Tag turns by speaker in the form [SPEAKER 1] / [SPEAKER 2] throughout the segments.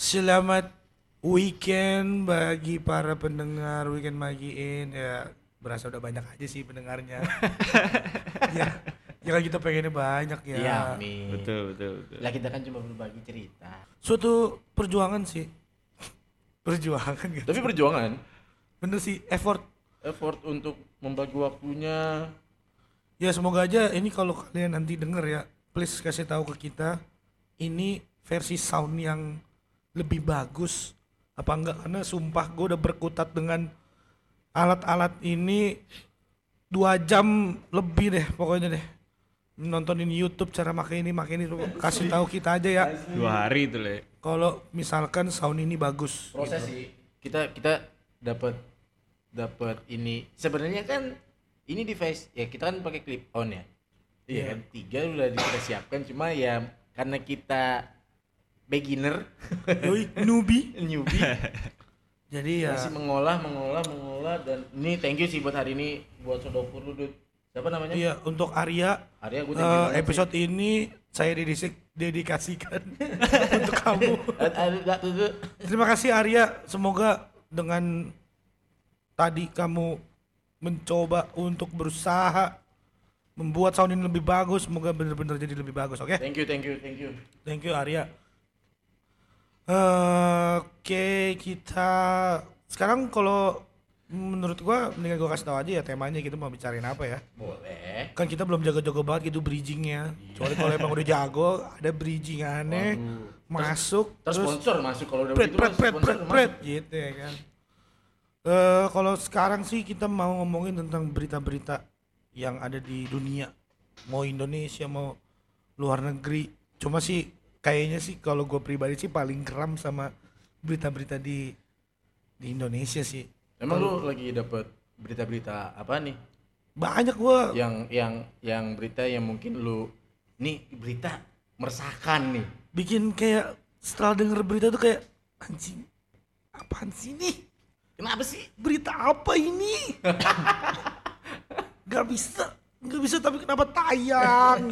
[SPEAKER 1] Selamat weekend bagi para pendengar Weekend Magiin. Ya berasa udah banyak aja sih pendengarnya. Ya, ya kan kita pengennya banyak ya.
[SPEAKER 2] Iya, amin.
[SPEAKER 3] Betul.
[SPEAKER 2] Lah kita kan cuma berbagi cerita.
[SPEAKER 1] Suatu perjuangan sih. Perjuangan gitu.
[SPEAKER 2] Tapi perjuangan,
[SPEAKER 1] Bener sih, effort.
[SPEAKER 2] effort untuk membagi waktunya.
[SPEAKER 1] Ya semoga aja ini kalau kalian nanti denger ya, please kasih tahu ke kita ini versi sound yang lebih bagus apa enggak, karena sumpah gue udah berkutat dengan alat-alat ini 2 jam lebih deh pokoknya deh, nontonin YouTube cara pakai ini lu kasih tahu kita aja ya
[SPEAKER 3] 2 hari itu Le.
[SPEAKER 1] kalau misalkan sound ini bagus.
[SPEAKER 2] Proses sih. Kita dapat ini. Sebenarnya kan ini device ya kita kan pakai clip on ya. Iya kan 3 udah kita siapkan, cuma ya karena kita beginner,
[SPEAKER 1] Yoi, newbie. Jadi ya
[SPEAKER 2] masih mengolah dan ini thank you sih buat hari ini buat Sodokur lu Dut. Siapa namanya?
[SPEAKER 1] iya untuk Arya
[SPEAKER 2] Arya, gue thank you banget
[SPEAKER 1] episode ini saya dedikasikan untuk kamu.
[SPEAKER 2] sih.
[SPEAKER 1] Terima kasih Arya, semoga dengan tadi kamu mencoba untuk berusaha membuat sound ini lebih bagus, semoga benar-benar jadi lebih bagus, oke?
[SPEAKER 2] Thank you.
[SPEAKER 1] Thank you Arya. Oke, kita sekarang kalau menurut gua mendingan gua kasih tahu aja ya temanya, kita mau bicarain apa ya.
[SPEAKER 2] Boleh.
[SPEAKER 1] Kan kita belum jago-jago banget gitu bridgingnya. Kecuali kalau emang udah jago, ada bridgingannya masuk
[SPEAKER 2] Terus sponsor masuk kalau udah
[SPEAKER 1] pret
[SPEAKER 2] begitu sponsor masuk.
[SPEAKER 1] gitu ya kan. Kalau sekarang sih kita mau ngomongin tentang berita-berita yang ada di dunia, mau Indonesia mau luar negeri. Cuma sih kayaknya sih kalau gue pribadi sih paling geram sama berita-berita di Indonesia sih.
[SPEAKER 2] Emang lu lagi dapet berita-berita apa nih?
[SPEAKER 1] Banyak gue
[SPEAKER 2] Yang berita yang mungkin lu nih berita meresahkan nih.
[SPEAKER 1] bikin kayak setelah denger berita tuh kayak anjing, apaan sih nih?
[SPEAKER 2] Kenapa sih?
[SPEAKER 1] Berita apa ini? Gak bisa tapi kenapa tayang?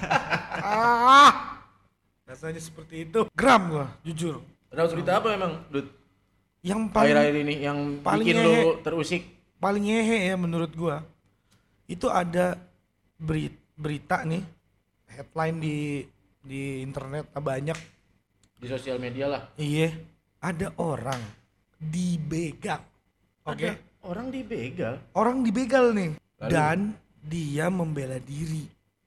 [SPEAKER 1] Rasanya seperti itu. Geram gua, jujur.
[SPEAKER 2] Ada berita apa emang, Dut?
[SPEAKER 1] Yang paling
[SPEAKER 2] Akhir-akhir ini yang
[SPEAKER 1] paling
[SPEAKER 2] bikin
[SPEAKER 1] ngehe.
[SPEAKER 2] lu terusik.
[SPEAKER 1] paling ngehe ya menurut gua. Itu ada berita nih, headline di internet banyak.
[SPEAKER 2] Di sosial media lah.
[SPEAKER 1] Iya, ada orang dibegal. Oke.
[SPEAKER 2] Ada orang dibegal.
[SPEAKER 1] Orang dibegal nih.
[SPEAKER 2] Lalu?
[SPEAKER 1] Dan dia membela diri.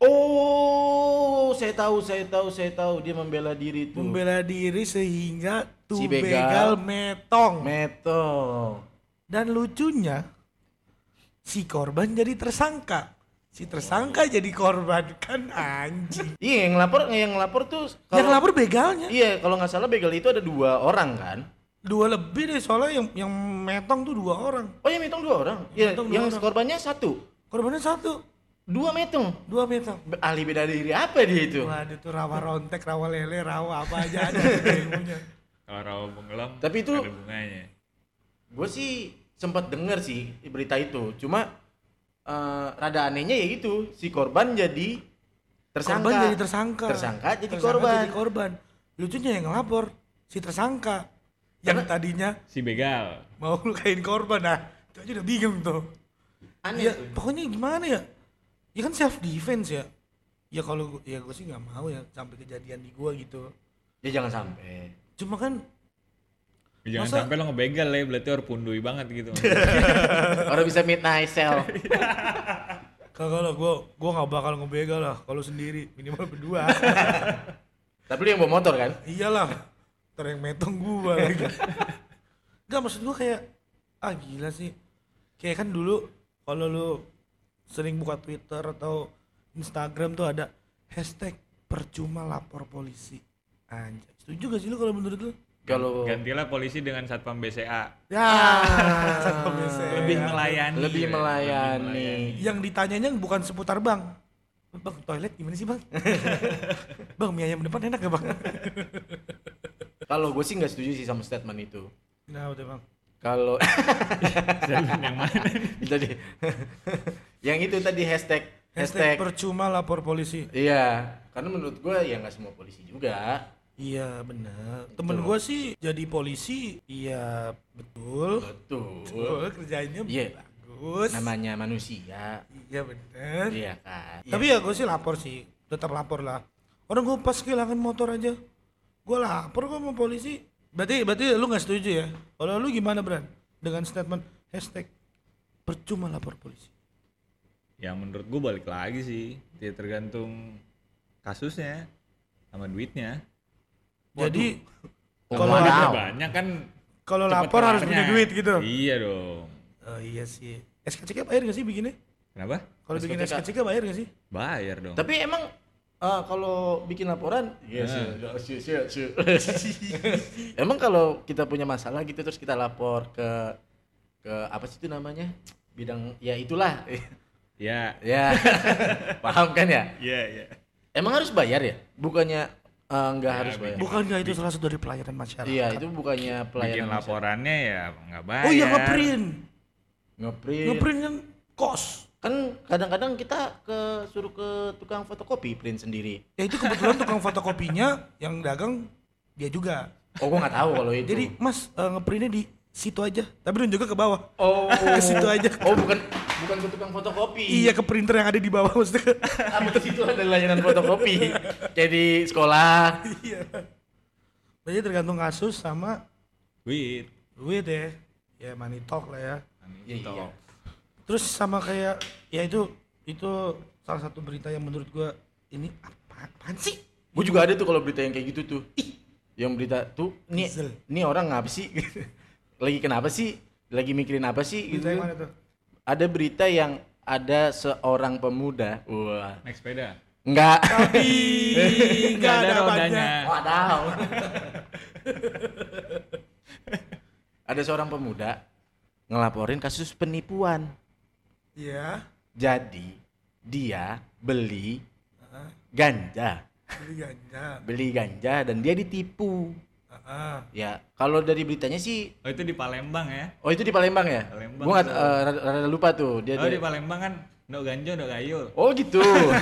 [SPEAKER 2] Oh, saya tahu dia membela diri tuh.
[SPEAKER 1] Membela diri sehingga tuh
[SPEAKER 2] Si
[SPEAKER 1] begal
[SPEAKER 2] begal
[SPEAKER 1] metong.
[SPEAKER 2] Metong.
[SPEAKER 1] Dan lucunya si korban jadi tersangka. Si tersangka jadi korban, kan anjing.
[SPEAKER 2] Iya, yang lapor tuh
[SPEAKER 1] Yang lapor begalnya.
[SPEAKER 2] Iya, kalau nggak salah begal itu ada 2 orang kan?
[SPEAKER 1] 2 lebih deh, soalnya yang metong tuh 2 orang.
[SPEAKER 2] Oh ya, metong 2 orang. Iya,
[SPEAKER 1] Metong 2
[SPEAKER 2] yang
[SPEAKER 1] orang.
[SPEAKER 2] korbannya 1.
[SPEAKER 1] Korbannya 1,
[SPEAKER 2] 2 metong.
[SPEAKER 1] 2 metong.
[SPEAKER 2] Ahli beda diri apa dia itu?
[SPEAKER 1] Waduh tuh rawa rontek, rawa lele, rawa apa aja ada ilmunya.
[SPEAKER 3] Kalau rawa penggelam
[SPEAKER 2] Tapi itu
[SPEAKER 3] ada bunganya.
[SPEAKER 2] gue sih sempat denger sih berita itu. Cuma rada anehnya ya gitu, si korban jadi tersangka.
[SPEAKER 1] Korban jadi tersangka.
[SPEAKER 2] Tersangka jadi
[SPEAKER 1] Tersangka
[SPEAKER 2] korban.
[SPEAKER 1] jadi korban. Lucunya yang ngelapor si tersangka. Yang tadinya
[SPEAKER 3] Si begal.
[SPEAKER 1] mau lukain korban, nah itu aja udah bingung tuh.
[SPEAKER 2] Aneh
[SPEAKER 1] Ya
[SPEAKER 2] tuh.
[SPEAKER 1] pokoknya gimana ya? Ya kan self defense ya. Ya kalau ya gue sih nggak mau ya sampai kejadian di gua gitu.
[SPEAKER 2] Ya jangan sampai.
[SPEAKER 1] Cuma kan
[SPEAKER 3] Jangan
[SPEAKER 1] Masa-
[SPEAKER 3] sampai lo ngebegal ya, berarti orang pundui banget gitu.
[SPEAKER 2] Orang bisa midnight sell.
[SPEAKER 1] kagak lah, gua nggak bakal ngebegal lah kalau sendiri, minimal berdua.
[SPEAKER 2] Tapi lu yang bawa motor kan?
[SPEAKER 1] Iyalah, ntar yang metong gua lagi. Gak, maksud gua kayak gila sih. Kayak kan dulu kalau lu sering buka Twitter atau Instagram tuh ada hashtag percuma lapor polisi. Anjay, setuju gak sih lu kalau menurut lu?
[SPEAKER 2] Kalau
[SPEAKER 3] Gantilah polisi dengan satpam BCA.
[SPEAKER 1] Ya, satpam BCA.
[SPEAKER 3] Lebih melayani.
[SPEAKER 2] lebih
[SPEAKER 3] Le.
[SPEAKER 2] melayani.
[SPEAKER 1] Yang ditanyanya bukan seputar bang. Bang, toilet gimana sih bang? Bang, mie ayam depan enak gak bang?
[SPEAKER 2] Kalau gue sih nggak setuju sih sama statement itu.
[SPEAKER 1] Nah udah bang.
[SPEAKER 2] Kalau
[SPEAKER 3] Yang mana?
[SPEAKER 2] tadi yang itu tadi
[SPEAKER 1] Hashtag percuma lapor polisi.
[SPEAKER 2] iya, karena menurut gue ya nggak semua polisi juga.
[SPEAKER 1] Iya benar. Temen gue sih jadi polisi, iya betul.
[SPEAKER 2] Betul.
[SPEAKER 1] Kerjanya
[SPEAKER 2] Iya,
[SPEAKER 1] bagus.
[SPEAKER 2] namanya manusia.
[SPEAKER 1] Iya benar.
[SPEAKER 2] Iya kan.
[SPEAKER 1] Tapi ya gue sih lapor sih, tetap lapor lah. Orang gue pas kehilangan motor aja, gue lapor kok sama polisi. Berarti lu nggak setuju ya? Kalau lu gimana Bran? Dengan statement hashtag percuma lapor polisi.
[SPEAKER 3] Ya menurut gue balik lagi sih, dia tergantung kasusnya sama duitnya.
[SPEAKER 1] Jadi
[SPEAKER 2] Oh,
[SPEAKER 1] kalau
[SPEAKER 2] wadaw.
[SPEAKER 3] Banyak kan
[SPEAKER 1] kalau
[SPEAKER 3] cepet
[SPEAKER 1] lapor harus punya
[SPEAKER 3] kelarnya.
[SPEAKER 1] duit gitu.
[SPEAKER 3] Iya dong.
[SPEAKER 1] Oh iya sih. SKCK bayar gak sih bikinnya?
[SPEAKER 3] Kenapa?
[SPEAKER 1] Kalau bikin
[SPEAKER 2] SKCK.
[SPEAKER 1] SKCK bayar gak sih?
[SPEAKER 3] Bayar dong.
[SPEAKER 2] Tapi emang kalau bikin laporan, emang kalau kita punya masalah gitu terus kita lapor ke apa sih itu namanya? Bidang ya itulah.
[SPEAKER 3] Ya.
[SPEAKER 2] Ya. Paham kan ya?
[SPEAKER 3] Iya, iya.
[SPEAKER 2] Emang harus bayar ya? Bukannya nggak
[SPEAKER 3] Ya,
[SPEAKER 2] harus bayar.
[SPEAKER 1] Bukankah itu salah satu dari pelayanan masyarakat?
[SPEAKER 2] Iya, itu bukannya
[SPEAKER 3] Bikin
[SPEAKER 2] pelayanan masyarakat.
[SPEAKER 3] laporannya ya nggak bayar.
[SPEAKER 1] Oh iya ngeprint.
[SPEAKER 2] Ngeprint.
[SPEAKER 1] Ngeprint kan kos.
[SPEAKER 2] Kan kadang-kadang kita suruh ke tukang fotokopi print sendiri.
[SPEAKER 1] Ya itu kebetulan tukang fotokopinya yang dagang dia juga.
[SPEAKER 2] Oh, gua nggak tahu kalau itu.
[SPEAKER 1] Jadi Mas ngeprintnya di situ aja, tapi juga ke bawah.
[SPEAKER 2] oh,
[SPEAKER 1] ke situ aja.
[SPEAKER 2] Oh, bukan ke tukang fotokopi.
[SPEAKER 1] Iya ke printer yang ada di bawah maksudnya.
[SPEAKER 2] Apa di situ ada layanan fotokopi. Kayak di sekolah.
[SPEAKER 1] Iya. Berarti tergantung kasus sama
[SPEAKER 3] Duit.
[SPEAKER 1] duit ya. Ya money talk lah ya.
[SPEAKER 2] Iya.
[SPEAKER 1] Terus sama kayak ya itu salah satu berita yang menurut gua ini apaan sih?
[SPEAKER 2] Gue juga ada tuh kalau berita yang kayak gitu tuh. Yang berita tuh
[SPEAKER 1] Diesel.
[SPEAKER 2] nih orang ngapa sih? Lagi kenapa sih? Lagi mikirin apa sih gitu.
[SPEAKER 1] Berita yang mana tuh?
[SPEAKER 2] Ada berita yang ada seorang pemuda. Wah.
[SPEAKER 3] Naik sepeda.
[SPEAKER 2] Enggak.
[SPEAKER 1] Tapi nggak ada
[SPEAKER 3] rodanya.
[SPEAKER 1] banyak.
[SPEAKER 2] Wadaw. Ada seorang pemuda ngelaporin kasus penipuan.
[SPEAKER 1] Iya.
[SPEAKER 2] Jadi dia beli
[SPEAKER 1] Heeh.
[SPEAKER 2] ganja,
[SPEAKER 1] Beli ganja.
[SPEAKER 2] dan dia ditipu.
[SPEAKER 1] Heeh.
[SPEAKER 2] Ya, kalau dari beritanya sih,
[SPEAKER 3] Oh itu di Palembang ya?
[SPEAKER 2] oh itu di Palembang ya?
[SPEAKER 3] Palembang
[SPEAKER 2] Gua nggak
[SPEAKER 3] tuh.
[SPEAKER 2] rada lupa tuh dia.
[SPEAKER 3] Oh di Palembang kan no ganja no gayo.
[SPEAKER 2] Oh gitu.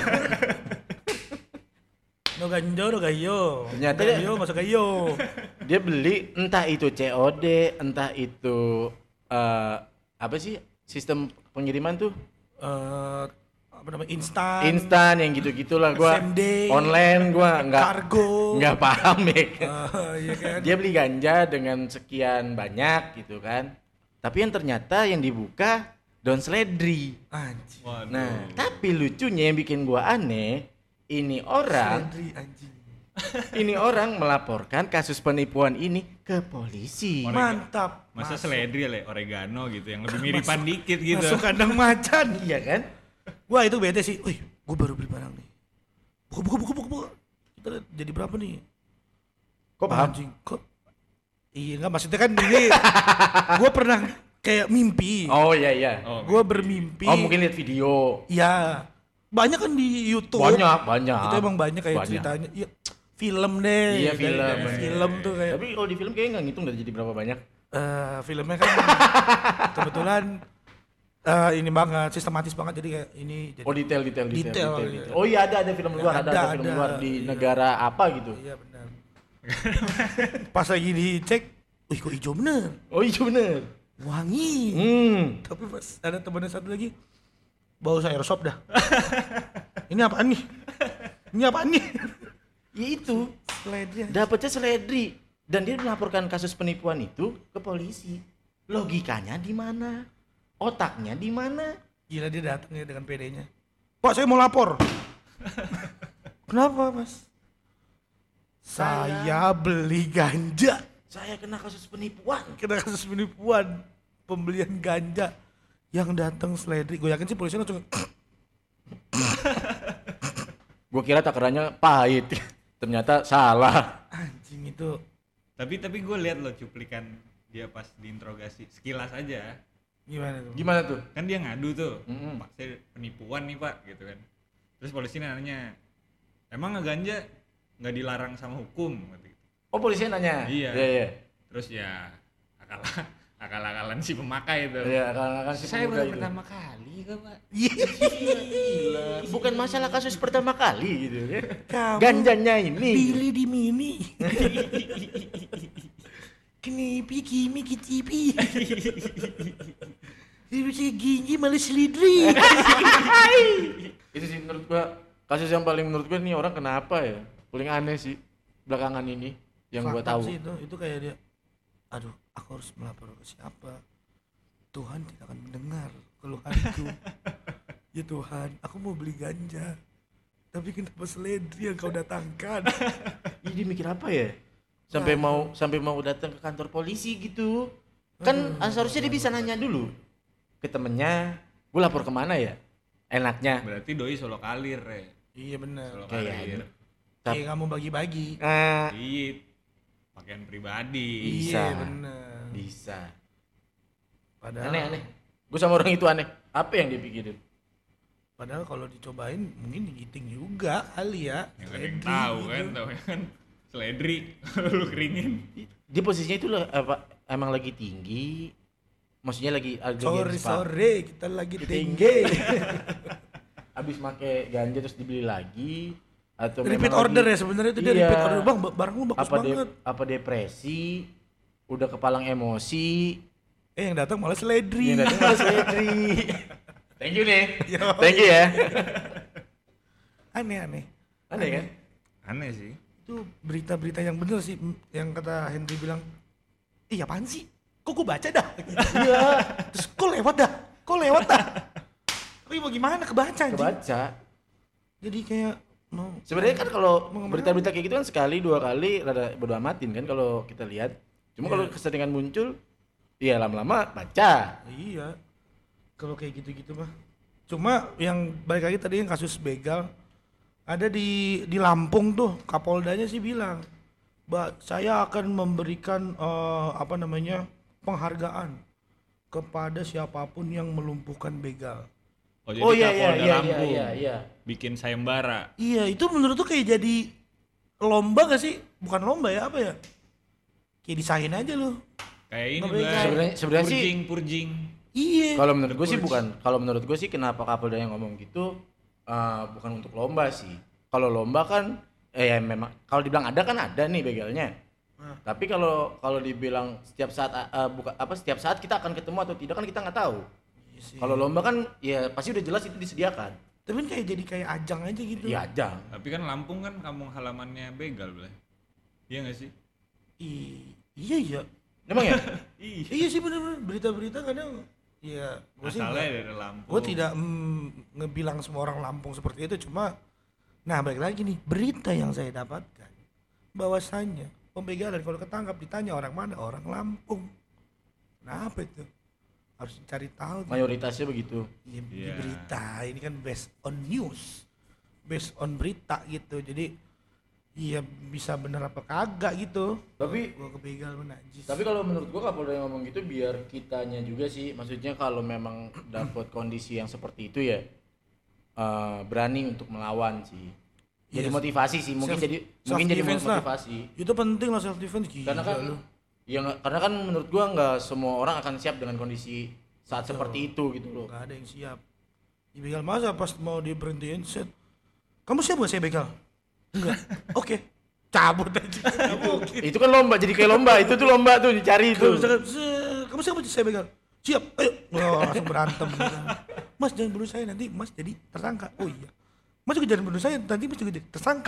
[SPEAKER 1] No ganjo, no gayo.
[SPEAKER 2] Ternyata
[SPEAKER 1] No gayo, masuk gayo.
[SPEAKER 2] Dia beli entah itu COD, entah itu apa sih sistem pengiriman tuh?
[SPEAKER 1] Apa namanya instan.
[SPEAKER 2] Instan yang gitu-gitulah gua.
[SPEAKER 1] SMD.
[SPEAKER 2] Online gua
[SPEAKER 1] Kargo.
[SPEAKER 2] nggak paham ya.
[SPEAKER 1] Iya kan.
[SPEAKER 2] Dia beli ganja dengan sekian banyak gitu kan. Tapi yang ternyata yang dibuka Don Sledri.
[SPEAKER 1] Anjing.
[SPEAKER 3] Waduh.
[SPEAKER 2] Nah, tapi lucunya yang bikin gua aneh, ini orang
[SPEAKER 1] Sendri, anjing.
[SPEAKER 2] ini orang melaporkan kasus penipuan ini ke polisi.
[SPEAKER 1] Mantap.
[SPEAKER 3] Masa
[SPEAKER 1] Masuk-
[SPEAKER 3] seledri ya, oregano gitu yang lebih miripan dikit gitu.
[SPEAKER 1] Masuk kandang macan.
[SPEAKER 2] Iya kan?
[SPEAKER 1] Wah itu bete sih. Wih, gue baru beli barang nih. Buka. Kita lihat jadi berapa nih?
[SPEAKER 2] Kok paham?
[SPEAKER 1] Anjing, kok? Iya nggak maksudnya kan ini. Gue pernah kayak mimpi.
[SPEAKER 2] Oh iya.
[SPEAKER 3] Oh,
[SPEAKER 1] Gue bermimpi.
[SPEAKER 2] Oh mungkin lihat video.
[SPEAKER 1] Iya. Banyak kan di YouTube.
[SPEAKER 2] Banyak.
[SPEAKER 1] Itu emang banyak kayak
[SPEAKER 2] Banyak.
[SPEAKER 1] ceritanya. Iya. Film deh.
[SPEAKER 2] Iya,
[SPEAKER 1] Kayak
[SPEAKER 2] film.
[SPEAKER 1] Film tuh kayak.
[SPEAKER 2] Tapi kalau di film kayaknya nggak ngitung dari jadi berapa banyak.
[SPEAKER 1] Filmnya kan kebetulan ini banget sistematis banget jadi kayak ini. Jadi,
[SPEAKER 2] Oh detail.
[SPEAKER 1] Detail, iya.
[SPEAKER 2] Oh iya ada film luar, ada film
[SPEAKER 1] ada,
[SPEAKER 2] luar di
[SPEAKER 1] iya.
[SPEAKER 2] negara apa gitu.
[SPEAKER 1] Iya benar. Pas lagi dicek, wih kok hijau bener,
[SPEAKER 2] Oh iya bener.
[SPEAKER 1] wangi. Tapi pas ada temannya satu lagi, bau airsoft dah. Ini apaan nih? Ini apaan nih?
[SPEAKER 2] Ya itu.
[SPEAKER 1] Seledri.
[SPEAKER 2] Dapatnya seledri dan dia melaporkan kasus penipuan itu ke polisi. Logikanya di mana? Otaknya di mana?
[SPEAKER 1] Gila dia datang ya dengan PD-nya. Pak saya mau lapor. Kenapa mas? Saya beli ganja.
[SPEAKER 2] Saya kena kasus penipuan.
[SPEAKER 1] Kena kasus penipuan pembelian ganja yang datang seledri. Gue yakin sih polisi langsung
[SPEAKER 2] Gue kira takarannya pahit. Ternyata salah.
[SPEAKER 1] anjing itu.
[SPEAKER 3] Tapi gue lihat loh cuplikan dia pas diinterogasi sekilas aja.
[SPEAKER 1] Gimana tuh?
[SPEAKER 2] Gimana tuh?
[SPEAKER 3] Kan dia ngadu tuh.
[SPEAKER 2] Mm-mm.
[SPEAKER 3] Pak saya penipuan nih pak gitu kan. Terus polisi nanya, emang ngeganja nggak dilarang sama hukum? Gitu.
[SPEAKER 2] Oh polisi nanya.
[SPEAKER 3] Iya.
[SPEAKER 2] Iya.
[SPEAKER 3] Terus ya akal-akalan si pemakai itu.
[SPEAKER 2] Iya, kan si
[SPEAKER 3] Saya
[SPEAKER 2] pemuda
[SPEAKER 3] baru
[SPEAKER 2] itu.
[SPEAKER 3] pertama kali kok, Pak.
[SPEAKER 2] Gila. Bukan masalah kasus pertama kali gitu ya.
[SPEAKER 1] Kamu
[SPEAKER 2] Ganjanya ini.
[SPEAKER 1] Billy di mini. Kenapa kimi kitipi? Bisa gigi malah selidri.
[SPEAKER 2] Itu sih menurut gua kasus yang paling menurut gua nih orang kenapa ya? Paling aneh sih belakangan ini yang gua
[SPEAKER 1] Fakta
[SPEAKER 2] tahu.
[SPEAKER 1] sih itu kayak dia. Aduh, aku harus melapor ke siapa? Tuhan tidak akan mendengar keluhanku. Ya Tuhan, aku mau beli ganja. Tapi kenapa seledri yang kau datangkan?
[SPEAKER 2] Ih, dia mikir apa ya? Sampai mau datang ke kantor polisi gitu. Kan seharusnya dia bisa nanya dulu ke temennya, gue lapor kemana ya? Enaknya.
[SPEAKER 3] Berarti doi solo kalir ya.
[SPEAKER 1] Iya benar.
[SPEAKER 3] Solo
[SPEAKER 2] Kayaknya.
[SPEAKER 3] kalir.
[SPEAKER 1] Kayak kamu bagi-bagi.
[SPEAKER 3] Iya. Pakaian pribadi.
[SPEAKER 2] Bisa.
[SPEAKER 1] Iya benar.
[SPEAKER 2] Bisa.
[SPEAKER 1] Padahal
[SPEAKER 2] Aneh. Gue sama orang itu aneh. Apa yang dia pikirin?
[SPEAKER 1] Padahal kalau dicobain mungkin digiting juga kali ya.
[SPEAKER 3] Yang ada yang
[SPEAKER 1] Seledri
[SPEAKER 3] tahu
[SPEAKER 1] gitu.
[SPEAKER 3] kan, tahu kan. Seledri kalau lu keringin.
[SPEAKER 2] Dia posisinya itu emang lagi tinggi. Maksudnya lagi
[SPEAKER 1] Sore kita lagi tinggi.
[SPEAKER 2] Habis make ganja terus dibeli lagi atau
[SPEAKER 1] Repeat
[SPEAKER 2] memang
[SPEAKER 1] order
[SPEAKER 2] lagi-
[SPEAKER 1] ya sebenarnya itu dia
[SPEAKER 2] Iya.
[SPEAKER 1] repeat order. Bang, barangmu bagus banget.
[SPEAKER 2] Apa depresi, udah kepalang emosi,
[SPEAKER 1] Yang datang malah seledri.
[SPEAKER 2] yang datang malah seledri. Thank you nih.
[SPEAKER 1] Yo.
[SPEAKER 2] Thank you ya.
[SPEAKER 1] Aneh-aneh.
[SPEAKER 2] Aneh kan?
[SPEAKER 3] Aneh sih.
[SPEAKER 1] Itu berita-berita yang bener sih yang kata Henry bilang, iya apaan sih? Kok gue baca dah? Iya. Terus kok lewat dah? Tapi mau gimana kebaca anjing?
[SPEAKER 2] Kebaca.
[SPEAKER 1] Jadi kayak mau
[SPEAKER 2] Sebenarnya kan kalau
[SPEAKER 1] Mau kemana?
[SPEAKER 2] berita-berita kayak gitu kan sekali dua kali rada bodo amatin kan kalau kita lihat. Cuma kalau keseringan muncul, ya lama-lama baca.
[SPEAKER 1] Iya. Kalau kayak gitu-gitu mah. Cuma yang balik lagi tadi yang kasus begal ada di Lampung tuh Kapoldanya sih bilang, "Mbak, saya akan memberikan penghargaan kepada siapapun yang melumpuhkan begal."
[SPEAKER 3] Oh, jadi
[SPEAKER 2] Oh iya
[SPEAKER 3] Kapolda Lampung
[SPEAKER 2] iya.
[SPEAKER 3] bikin sayembara.
[SPEAKER 1] Iya, itu menurut tuh kayak jadi lomba gak sih? Bukan lomba ya, apa ya? Kayak disahin aja loh.
[SPEAKER 3] Kayak ini
[SPEAKER 1] Ngebegal.
[SPEAKER 3] Blay.
[SPEAKER 2] Sebenarnya sih
[SPEAKER 3] Purjing.
[SPEAKER 1] Iya.
[SPEAKER 2] kalau menurut gue sih bukan. Kalau menurut gue sih kenapa Kapolda yang ngomong gitu bukan untuk lomba sih. Kalau lomba kan ya memang kalau dibilang ada kan ada nih begalnya.
[SPEAKER 1] Nah.
[SPEAKER 2] Tapi kalau dibilang setiap saat setiap saat kita akan ketemu atau tidak kan kita nggak tahu.
[SPEAKER 1] Iya sih.
[SPEAKER 2] Kalau lomba kan ya pasti udah jelas itu disediakan.
[SPEAKER 1] Tapi kan kayak jadi kayak ajang aja gitu.
[SPEAKER 2] Iya ajang.
[SPEAKER 3] Tapi kan Lampung kan kampung halamannya begal, Blay. Iya nggak sih?
[SPEAKER 1] Iya.
[SPEAKER 2] Emang ya?
[SPEAKER 1] Iya sih bener-bener berita-berita kadang ya gue sih
[SPEAKER 3] Asalnya
[SPEAKER 1] nggak-
[SPEAKER 3] dari Lampung.
[SPEAKER 1] gue tidak ngebilang semua orang Lampung seperti itu, cuma nah balik lagi nih berita yang saya dapatkan bahwasannya pembegalan kalau ketangkap ditanya orang mana, orang Lampung. Kenapa itu? Harus cari tahu.
[SPEAKER 2] Mayoritasnya begitu.
[SPEAKER 1] Ya, di
[SPEAKER 3] Iya.
[SPEAKER 1] berita ini kan based on news, based on berita gitu, jadi iya bisa bener apa kagak gitu.
[SPEAKER 2] Tapi-
[SPEAKER 1] gua kebegal menajis.
[SPEAKER 2] Tapi kalau menurut gua Kapolda yang ngomong gitu biar kitanya juga sih, maksudnya kalau memang dapat kondisi yang seperti itu ya berani untuk melawan sih. Jadi
[SPEAKER 1] Yes.
[SPEAKER 2] motivasi sih, mungkin jadi
[SPEAKER 1] self-defense lah.
[SPEAKER 2] motivasi.
[SPEAKER 1] Itu penting lah self defense gila
[SPEAKER 2] Karena kan
[SPEAKER 1] lu.
[SPEAKER 2] karena kan menurut gua nggak semua orang akan siap dengan kondisi saat seperti itu gitu loh.
[SPEAKER 1] Gak ada yang siap. Dibegal masa pas mau diberhentiin set. Kamu siap gak saya begal? Enggak. Oke. Cabut aja. Nggak mungkin.
[SPEAKER 2] Itu kan lomba, jadi kayak lomba. Itu tuh lomba tuh dicari itu.
[SPEAKER 1] Kamu siap gak saya begal? Siap. Ayo. Oh, langsung berantem. Mas jangan bunuh saya nanti Mas jadi tersangka. Oh iya. Mas juga jangan bunuh saya nanti Mas juga jadi tersangka.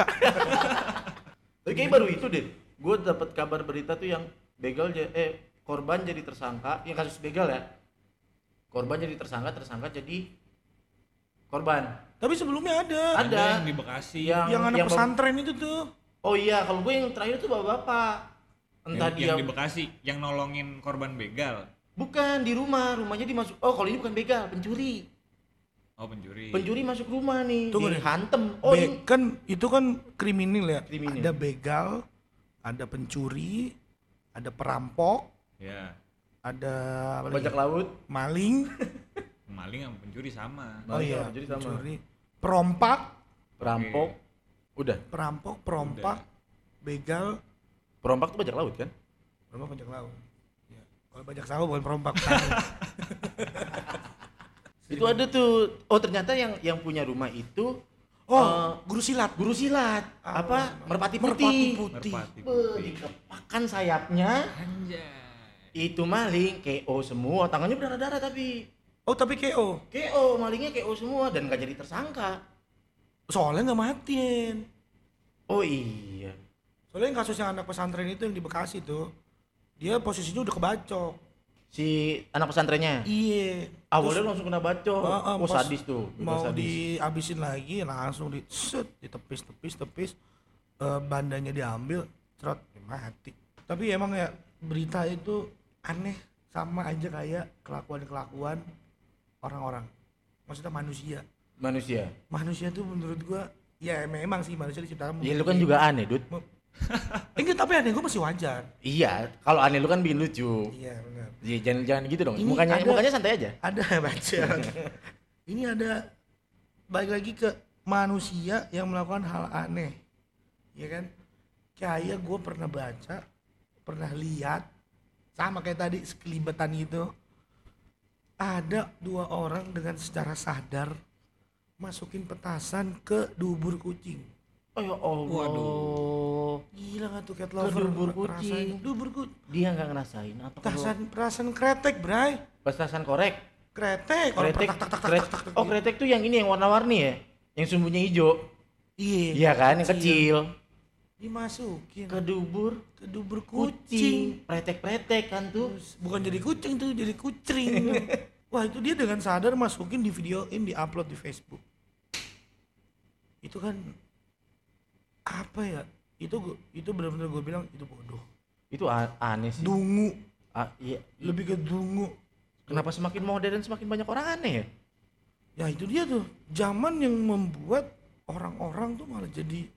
[SPEAKER 2] Tapi kayak baru itu deh. Gue dapat kabar berita tuh yang begal korban jadi tersangka, yang kasus begal ya. Korban jadi tersangka jadi korban.
[SPEAKER 1] Tapi sebelumnya ada.
[SPEAKER 2] Ada.
[SPEAKER 3] yang di Bekasi.
[SPEAKER 1] Yang anak pesantren itu tuh.
[SPEAKER 2] Oh iya, kalau gue yang terakhir tuh bapak-bapak. Entah dia
[SPEAKER 3] yang di Bekasi yang nolongin korban begal.
[SPEAKER 2] bukan di rumahnya dimasuk. Oh, kalau ini bukan begal, pencuri.
[SPEAKER 3] Oh, pencuri.
[SPEAKER 2] Pencuri masuk rumah nih,
[SPEAKER 1] Tunggu deh.
[SPEAKER 2] dihantem. Oh, ini
[SPEAKER 1] Kan itu kan kriminal ya.
[SPEAKER 2] Kriminal.
[SPEAKER 1] Ada begal, ada pencuri, ada perampok,
[SPEAKER 3] Ya.
[SPEAKER 1] ada apa lagi?
[SPEAKER 2] bajak laut.
[SPEAKER 1] Maling.
[SPEAKER 3] Maling sama pencuri sama.
[SPEAKER 1] Oh
[SPEAKER 2] Maling
[SPEAKER 1] iya,
[SPEAKER 2] sama pencuri sama.
[SPEAKER 1] pencuri. Perompak,
[SPEAKER 2] Perampok. Udah.
[SPEAKER 1] perompak, begal,
[SPEAKER 2] Perompak tuh bajak laut kan?
[SPEAKER 1] perompak bajak laut. Ya. Kalau bajak sawah bukan perompak petani.
[SPEAKER 2] Itu ada tuh. Oh, ternyata yang punya rumah itu
[SPEAKER 1] Guru silat.
[SPEAKER 2] guru silat. Apa? Merpati putih.
[SPEAKER 3] Merpati
[SPEAKER 2] Beuh,
[SPEAKER 3] putih.
[SPEAKER 2] dikepakan sayapnya.
[SPEAKER 3] Anjay.
[SPEAKER 2] Itu maling KO semua, tangannya berdarah-darah tapi
[SPEAKER 1] Oh tapi KO.
[SPEAKER 2] KO, malingnya KO semua dan gak jadi tersangka.
[SPEAKER 1] Soalnya nggak matiin.
[SPEAKER 2] Oh iya.
[SPEAKER 1] Soalnya yang kasus yang anak pesantren itu yang di Bekasi tuh, dia posisinya udah kebacok.
[SPEAKER 2] Si anak pesantrennya.
[SPEAKER 1] Iya.
[SPEAKER 2] Awalnya langsung kena bacok. Oh
[SPEAKER 1] pas
[SPEAKER 2] sadis tuh. bener
[SPEAKER 1] Mau
[SPEAKER 2] sadis.
[SPEAKER 1] dihabisin lagi langsung ditepis. Bandanya diambil, cerot mati. Tapi emang ya berita itu aneh, sama aja kayak kelakuan orang-orang. Maksudnya
[SPEAKER 2] Manusia.
[SPEAKER 1] manusia tuh menurut gua ya memang sih manusia diciptakan
[SPEAKER 2] Ya lu kan juga aneh, Dut.
[SPEAKER 1] enggak, tapi aneh gua masih wajar.
[SPEAKER 2] Iya, kalau aneh lu kan bikin lucu.
[SPEAKER 1] Iya benar.
[SPEAKER 2] Iya, jangan gitu dong.
[SPEAKER 1] Ini
[SPEAKER 2] Mukanya santai aja.
[SPEAKER 1] Ada baca. Ini ada balik lagi ke manusia yang melakukan hal aneh, ya kan? Kayak gue pernah baca, pernah lihat, sama kayak tadi sekelibetan itu. Ada 2 orang dengan secara sadar masukin petasan ke dubur kucing.
[SPEAKER 2] Oh ya Allah.
[SPEAKER 3] Waduh.
[SPEAKER 1] Gila gak tuh cat
[SPEAKER 2] Ke
[SPEAKER 1] lover?
[SPEAKER 2] dubur
[SPEAKER 1] ngerasain?
[SPEAKER 2] kucing.
[SPEAKER 1] Dubur kucing.
[SPEAKER 2] Dia nggak ngerasain apa
[SPEAKER 1] Petasan kretek, bray.
[SPEAKER 2] petasan korek.
[SPEAKER 1] Kretek. Orang
[SPEAKER 2] Kretek.
[SPEAKER 1] tak, tak, tak, tak,
[SPEAKER 2] Kretek.
[SPEAKER 1] tak, tak, tak,
[SPEAKER 2] Oh,
[SPEAKER 1] gitu.
[SPEAKER 2] kretek tuh yang ini yang warna-warni ya? Yang sumbunya hijau.
[SPEAKER 1] Iya.
[SPEAKER 2] Iya kan, yang kecil.
[SPEAKER 1] Dimasukin
[SPEAKER 2] Ke dubur
[SPEAKER 1] ke dubur
[SPEAKER 2] kucing.
[SPEAKER 1] kucing.
[SPEAKER 2] Pretek-pretek kan tuh.
[SPEAKER 1] Bukan jadi kucing tuh, jadi kucring. Wah, itu dia dengan sadar masukin, di videoin, di-upload di Facebook. Itu kan apa ya? Itu benar-benar gue bilang itu bodoh.
[SPEAKER 2] Itu aneh sih.
[SPEAKER 1] Dungu,
[SPEAKER 2] Iya.
[SPEAKER 1] lebih ke dungu.
[SPEAKER 2] Kenapa semakin modern semakin banyak orang aneh ya?
[SPEAKER 1] Ya itu dia tuh, zaman yang membuat orang-orang tuh malah jadi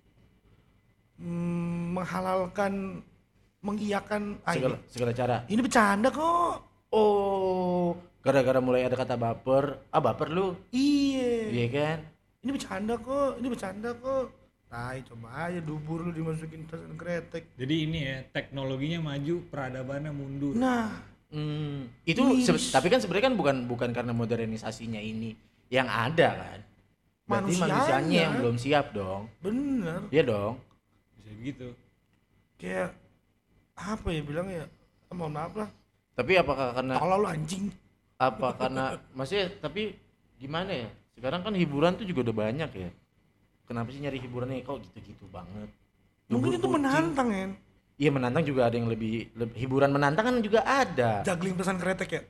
[SPEAKER 1] menghalalkan, mengiyakan
[SPEAKER 2] Segala cara.
[SPEAKER 1] ini bercanda kok.
[SPEAKER 2] Oh, gara-gara mulai ada kata baper. Ah, baper lu.
[SPEAKER 1] Iya.
[SPEAKER 2] Iya kan?
[SPEAKER 1] Ini bercanda kok. Nah, coba aja dubur lu dimasukin petasan kretek.
[SPEAKER 3] Jadi ini ya, teknologinya maju, peradabannya mundur.
[SPEAKER 1] Nah,
[SPEAKER 2] Itu
[SPEAKER 1] Ish.
[SPEAKER 2] tapi kan sebenarnya kan bukan karena modernisasinya ini yang ada kan. Berarti
[SPEAKER 1] Manusianya.
[SPEAKER 2] manusianya yang belum siap dong.
[SPEAKER 1] bener.
[SPEAKER 2] Iya dong.
[SPEAKER 3] Bisa gitu.
[SPEAKER 1] Kayak apa ya bilangnya ya? Mohon maaf lah.
[SPEAKER 2] Tapi apakah karena
[SPEAKER 1] Tolol lu anjing.
[SPEAKER 2] apa karena maksudnya tapi gimana ya? Sekarang kan hiburan tuh juga udah banyak ya. Kenapa sih nyari hiburannya kok gitu-gitu banget?
[SPEAKER 1] Mungkin itu
[SPEAKER 2] Dubur kucing.
[SPEAKER 1] menantang ya.
[SPEAKER 2] Iya menantang juga ada yang lebih hiburan menantang kan juga ada.
[SPEAKER 1] Juggling pesan kretek ya.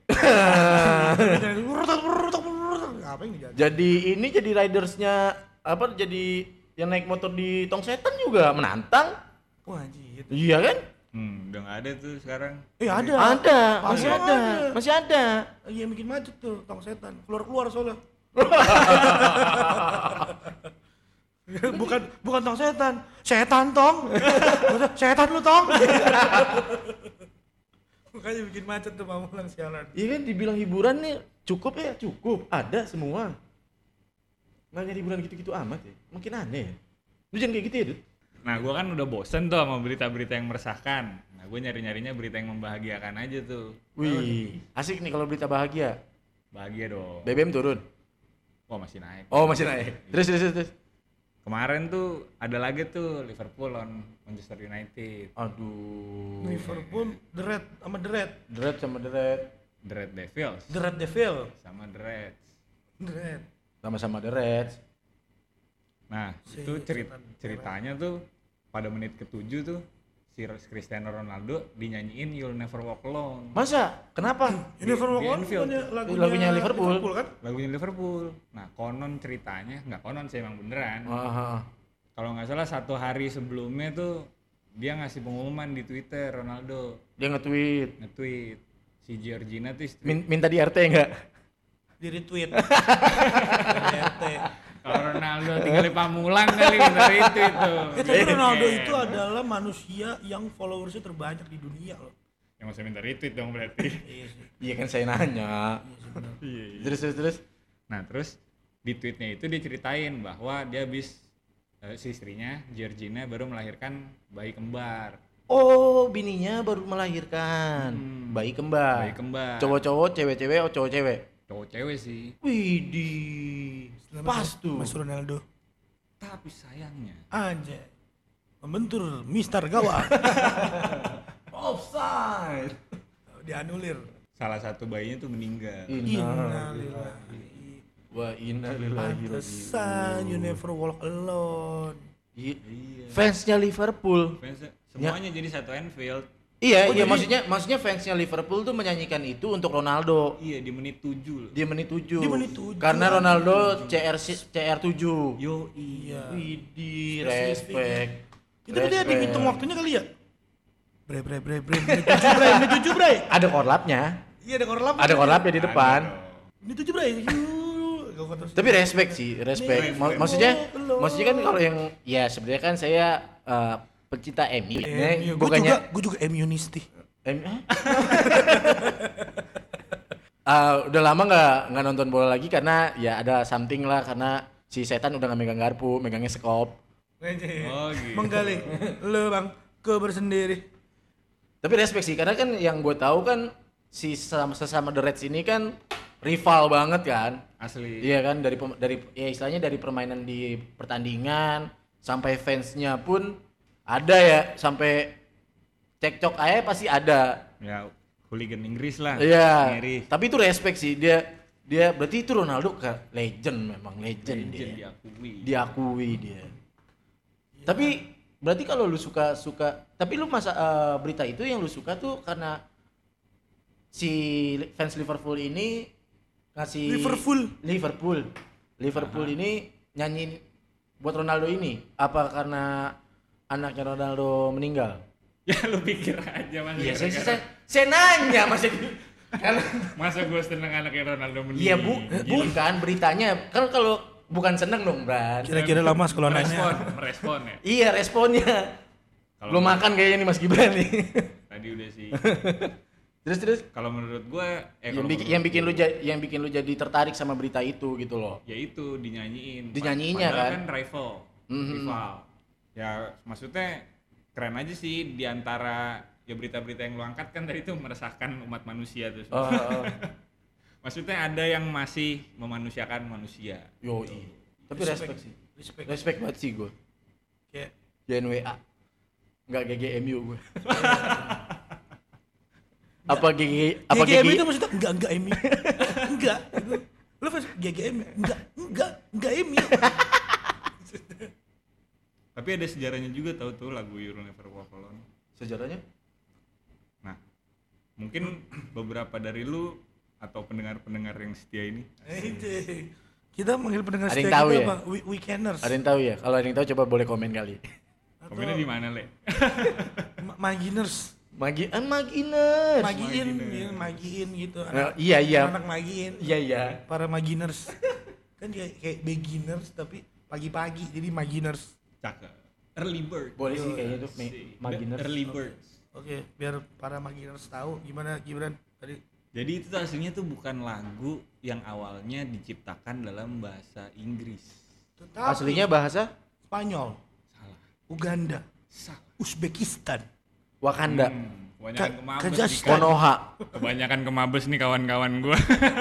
[SPEAKER 1] Apa yang dijadi?
[SPEAKER 2] Jadi ridersnya apa jadi yang naik motor di tong setan juga menantang.
[SPEAKER 1] Wah anjir.
[SPEAKER 2] Iya kan?
[SPEAKER 3] Udah nggak ada tuh sekarang.
[SPEAKER 1] Ada.
[SPEAKER 2] Ada, masih
[SPEAKER 1] Ada.
[SPEAKER 2] ada, masih ada.
[SPEAKER 1] Iya bikin macet tuh tong setan. Keluar soalnya. bukan tong setan. Setan tong. Setan lu tong. Makanya bikin macet tuh Pamulang sialan.
[SPEAKER 2] Iya kan dibilang hiburan nih cukup ya, cukup. Ada semua. Nggak nyari hiburan gitu-gitu amat ya. Makin aneh ya. Lu jangan kayak gitu ya, Dut.
[SPEAKER 3] Nah, gue kan udah bosen tuh sama berita-berita yang meresahkan. Nah, gue nyari-nyarinya berita yang membahagiakan aja tuh.
[SPEAKER 2] Wih, asik nih kalau berita bahagia.
[SPEAKER 3] Bahagia dong.
[SPEAKER 2] BBM turun.
[SPEAKER 3] Wah, masih naik.
[SPEAKER 2] Oh, masih naik. Terus.
[SPEAKER 3] Kemarin tuh ada lagi tuh Liverpool lawan Manchester United.
[SPEAKER 2] Aduh.
[SPEAKER 1] Liverpool, The Red sama The Red.
[SPEAKER 2] Deret sama deret.
[SPEAKER 3] The Red Devils
[SPEAKER 1] The Red Devil.
[SPEAKER 3] sama The Reds.
[SPEAKER 1] The Red.
[SPEAKER 2] Sama-sama deret.
[SPEAKER 3] Nah,
[SPEAKER 1] Si
[SPEAKER 3] itu
[SPEAKER 1] setan.
[SPEAKER 3] ceritanya tuh pada menit ke-7 tuh si Cristiano Ronaldo dinyanyiin You'll Never Walk Alone.
[SPEAKER 2] Masa? Kenapa?
[SPEAKER 1] Ini Liverpool
[SPEAKER 3] di Anfield.
[SPEAKER 2] Lagunya Liverpool.
[SPEAKER 1] kan?
[SPEAKER 3] Lagunya Liverpool. Nah, konon ceritanya, nggak konon sih emang beneran.
[SPEAKER 2] Aha.
[SPEAKER 3] Kalau nggak salah 1 hari sebelumnya tuh dia ngasih pengumuman di Twitter Ronaldo
[SPEAKER 2] Dia nge-tweet.
[SPEAKER 3] nge-tweet si Georgina tuh istri.
[SPEAKER 2] Minta di RT enggak?
[SPEAKER 1] Di retweet. RT.
[SPEAKER 3] Kalau Ronaldo tinggal di Pamulang kali minta retweet tuh.
[SPEAKER 1] Tapi Ronaldo itu adalah manusia yang followersnya terbanyak di dunia loh.
[SPEAKER 3] Yang masih minta retweet dong berarti.
[SPEAKER 1] Iya sih.
[SPEAKER 2] Iya kan saya nanya.
[SPEAKER 1] Iya sih benar.
[SPEAKER 3] Iya.
[SPEAKER 2] Terus.
[SPEAKER 3] Nah, terus di tweetnya itu dia ceritain bahwa dia habis si istrinya Georgina baru melahirkan bayi kembar.
[SPEAKER 2] Oh, bininya baru melahirkan. Bayi kembar.
[SPEAKER 3] Bayi kembar.
[SPEAKER 2] Cowok-cowok, cewek-cewek, oh cowok-cewek.
[SPEAKER 3] Cowok cewek sih.
[SPEAKER 2] Widih. Pas tuh.
[SPEAKER 1] Mas Ronaldo.
[SPEAKER 3] Tapi sayangnya
[SPEAKER 1] Anjay. Membentur Mister Gawat.
[SPEAKER 2] Offside.
[SPEAKER 1] Dianulir.
[SPEAKER 3] salah satu bayinya tuh meninggal.
[SPEAKER 1] Innalillahi.
[SPEAKER 2] Wah, innalillahi.
[SPEAKER 1] Pantesan you never walk alone.
[SPEAKER 2] Iya.
[SPEAKER 3] Iya.
[SPEAKER 2] Fansnya Liverpool.
[SPEAKER 3] Fansnya semuanya jadi satu Anfield.
[SPEAKER 2] Iya,
[SPEAKER 1] Oh,
[SPEAKER 2] iya
[SPEAKER 1] jadi-
[SPEAKER 2] maksudnya fansnya Liverpool tuh menyanyikan itu untuk Ronaldo.
[SPEAKER 3] Iya di menit 7 loh.
[SPEAKER 2] Di menit 7.
[SPEAKER 1] Di menit 7.
[SPEAKER 2] Karena Ronaldo CR7.
[SPEAKER 3] Yo
[SPEAKER 1] Iya.
[SPEAKER 2] Widih,
[SPEAKER 1] Spesifik.
[SPEAKER 2] respect.
[SPEAKER 1] Itu dia
[SPEAKER 2] Respect.
[SPEAKER 1] dihitung waktunya kali ya? Bre. Menit 7 bre.
[SPEAKER 2] Ada korlapnya.
[SPEAKER 1] Iya ada korlap.
[SPEAKER 2] Ada korlapnya di depan.
[SPEAKER 1] Menit 7 bre.
[SPEAKER 2] Tapi respect sih, respect. Maksudnya kan kalau yang ya sebenarnya kan saya pecinta MU. Bukannya
[SPEAKER 1] gue juga MU-nisti.
[SPEAKER 2] Udah lama nggak nonton bola lagi karena ya ada something lah, karena si setan udah nggak megang garpu, megangnya sekop.
[SPEAKER 3] Oh gitu.
[SPEAKER 1] Menggali lo bang ke bersendiri.
[SPEAKER 2] Tapi respect sih, karena kan yang gue tahu kan si sesama The Reds ini kan rival banget kan.
[SPEAKER 3] Asli.
[SPEAKER 2] Iya kan, dari ya istilahnya dari permainan di pertandingan sampai fansnya pun ada ya, sampai cekcok aja pasti ada.
[SPEAKER 3] Ya hooligan Inggris lah.
[SPEAKER 2] Iya.
[SPEAKER 3] Inggris.
[SPEAKER 2] Tapi itu respect sih, dia berarti itu Ronaldo legend, memang legend dia. Diakui dia. Tapi berarti kalau lu suka tapi lu berita itu yang lu suka tuh karena si fans Liverpool ini ngasih Liverpool ini nyanyiin buat Ronaldo ini, apa karena anaknya Ronaldo meninggal?
[SPEAKER 3] Ya lu pikir aja Mas.
[SPEAKER 2] Iya, saya nanya
[SPEAKER 3] Masa gue seneng anaknya Ronaldo meninggal.
[SPEAKER 2] Iya bukan beritanya kan, kalau bukan seneng dong Bran.
[SPEAKER 1] Kira-kira lama kalau nanya.
[SPEAKER 3] Merespon ya.
[SPEAKER 2] Iya responnya.
[SPEAKER 3] Kalau
[SPEAKER 2] Belum makan kayaknya nih Mas Gibran nih.
[SPEAKER 3] Tadi udah sih.
[SPEAKER 2] Terus
[SPEAKER 3] Kalau menurut gue
[SPEAKER 2] yang bikin lu jadi tertarik sama berita itu gitu loh.
[SPEAKER 3] ya itu dinyanyiin.
[SPEAKER 2] Dinyanyiinnya
[SPEAKER 3] Padahal
[SPEAKER 2] kan?
[SPEAKER 3] rival. Rival. Ya maksudnya keren aja sih, di antara ya berita-berita yang lu angkat kan tadi tuh meresahkan umat manusia tuh.
[SPEAKER 2] Oh.
[SPEAKER 3] Maksudnya ada yang masih memanusiakan manusia.
[SPEAKER 2] Yoi. Tapi respect sih. Respect banget sih gue.
[SPEAKER 1] Kayak
[SPEAKER 2] JNWA. Enggak GGMU gue. Apa
[SPEAKER 1] GGM itu maksudnya enggak MU. Enggak. Lu fans GGM enggak MU.
[SPEAKER 3] Tapi ada sejarahnya juga, tahu tuh lagu You'll Never Walk Alone.
[SPEAKER 2] Sejarahnya?
[SPEAKER 3] Nah, mungkin beberapa dari lu atau pendengar-pendengar yang setia ini.
[SPEAKER 1] Kita manggil pendengar
[SPEAKER 2] Ada yang
[SPEAKER 1] setia
[SPEAKER 2] tahu
[SPEAKER 1] kita
[SPEAKER 2] ya?
[SPEAKER 1] apa? Weekenders.
[SPEAKER 2] Ada yang tahu ya? Kalau ada yang tahu coba boleh komen kali.
[SPEAKER 3] Komennya di mana, Le?
[SPEAKER 1] Maginers.
[SPEAKER 2] Maginers.
[SPEAKER 1] Magiin gitu.
[SPEAKER 2] Iya.
[SPEAKER 1] Anak magiin.
[SPEAKER 2] Iya.
[SPEAKER 1] Para maginers. Kan kayak beginners tapi pagi-pagi jadi maginers.
[SPEAKER 3] Cakep. Early Bird.
[SPEAKER 2] Boleh sih kayaknya itu Maginers.
[SPEAKER 3] Early Birds.
[SPEAKER 1] Oke, biar para maginers tahu gimana Gibran tadi.
[SPEAKER 3] Jadi itu tuh aslinya tuh bukan lagu yang awalnya diciptakan dalam bahasa Inggris.
[SPEAKER 1] Tetapi
[SPEAKER 2] Aslinya bahasa
[SPEAKER 1] Spanyol,
[SPEAKER 3] Salah.
[SPEAKER 1] Uganda,
[SPEAKER 3] Salah.
[SPEAKER 1] Uzbekistan.
[SPEAKER 2] Wakanda.
[SPEAKER 3] Kebanyakan kemabes
[SPEAKER 1] Kazakhstan.
[SPEAKER 3] nih,
[SPEAKER 2] Konoha.
[SPEAKER 3] Kebanyakan kemabes nih kawan-kawan gua.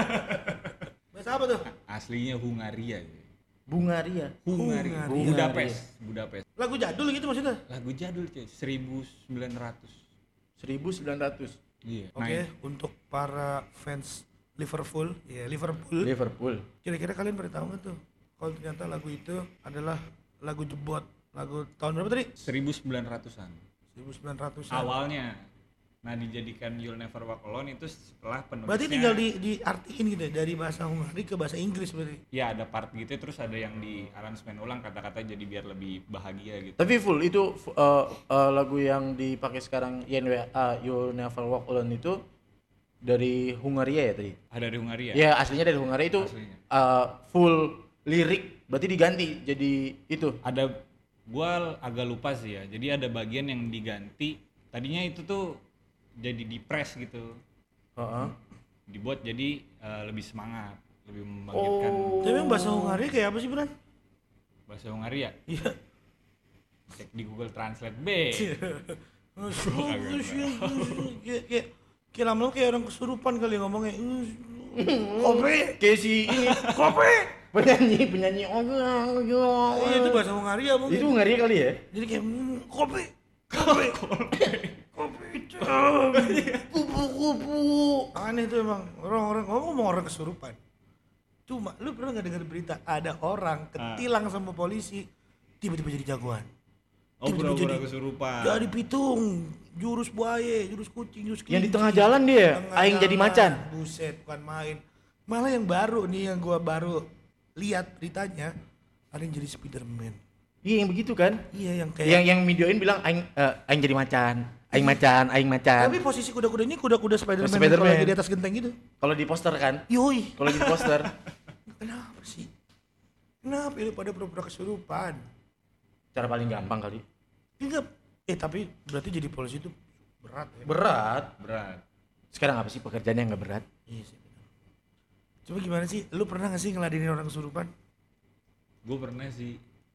[SPEAKER 1] Bahasa apa tuh?
[SPEAKER 3] Aslinya Hungaria.
[SPEAKER 2] Bungaria.
[SPEAKER 1] Hungaria.
[SPEAKER 3] Budapest.
[SPEAKER 1] Lagu jadul gitu maksudnya.
[SPEAKER 3] Lagu jadul cuy, 1900.
[SPEAKER 2] 1900.
[SPEAKER 3] Iya.
[SPEAKER 1] Oke, untuk para fans Liverpool,
[SPEAKER 2] Liverpool.
[SPEAKER 1] kira-kira kalian pernah tahu nggak tuh kalau ternyata lagu itu adalah lagu jebot, lagu tahun berapa tadi?
[SPEAKER 3] 1900-an.
[SPEAKER 1] 1900-an.
[SPEAKER 3] Awalnya. Nah, dijadikan You'll Never Walk Alone itu setelah penulisnya.
[SPEAKER 1] Berarti tinggal diartiin gitu ya, dari bahasa Hungari ke bahasa Inggris berarti.
[SPEAKER 3] Ya ada part gitu, terus ada yang di aransemen ulang kata-kata jadi biar lebih bahagia gitu.
[SPEAKER 2] Tapi full itu lagu yang dipakai sekarang YNWA You Never Walk Alone itu dari Hungaria ya tadi?
[SPEAKER 3] Ada di Hungaria.
[SPEAKER 2] Ya aslinya dari Hungaria itu
[SPEAKER 3] Aslinya.
[SPEAKER 2] full lirik, berarti diganti jadi itu.
[SPEAKER 3] Ada, gua agak lupa sih ya. Jadi ada bagian yang diganti. Tadinya itu tuh jadi di press gitu. Dibuat jadi lebih semangat, lebih membangkitkan.
[SPEAKER 1] Tapi yang bahasa Hungari kayak apa sih, Bran?
[SPEAKER 3] Bahasa Hungaria.
[SPEAKER 1] Iya.
[SPEAKER 3] Cek di Google Translate B.
[SPEAKER 1] Kayak lama-lama kayak orang kesurupan kali ngomongnya. Kopi.
[SPEAKER 2] Kayak si ini
[SPEAKER 1] Kopi.
[SPEAKER 2] penyanyi
[SPEAKER 1] Iya itu bahasa Hungaria mungkin.
[SPEAKER 2] itu ngeri kali ya.
[SPEAKER 1] Jadi kayak kopi. Kopi. Kupu-kupu. Aneh tuh emang orang-orang ngomong orang kesurupan. Cuma lu pernah nggak dengar berita ada orang ketilang sama polisi tiba-tiba jadi jagoan.
[SPEAKER 3] Oh, pura-pura kesurupan.
[SPEAKER 1] Jadi pitung, jurus buaya, jurus kucing, jurus kelinci.
[SPEAKER 2] Yang di tengah jalan dia, aing jadi macan.
[SPEAKER 1] Buset, bukan main. Malah yang baru nih, yang gua baru lihat beritanya, ada yang jadi Spiderman.
[SPEAKER 2] Iya yang begitu kan?
[SPEAKER 1] Iya yang kayak
[SPEAKER 2] Yang videoin bilang aing jadi macan. Aing macan.
[SPEAKER 1] Tapi posisi kuda-kuda ini kuda-kuda Spiderman,
[SPEAKER 2] Spiderman.
[SPEAKER 1] kalau lagi di atas genteng gitu.
[SPEAKER 2] Kalau di poster kan?
[SPEAKER 1] Yoi.
[SPEAKER 2] Kalau di poster.
[SPEAKER 1] Kenapa sih? Kenapa lu pada pura-pura kesurupan?
[SPEAKER 2] Cara paling gampang kali.
[SPEAKER 1] Enggak. Tapi berarti jadi polisi itu berat ya?
[SPEAKER 2] Berat. Sekarang apa sih pekerjaannya yang nggak berat?
[SPEAKER 1] Iya sih. Coba gimana sih? Lu pernah gak sih ngeladenin orang kesurupan?
[SPEAKER 3] Gue pernah sih.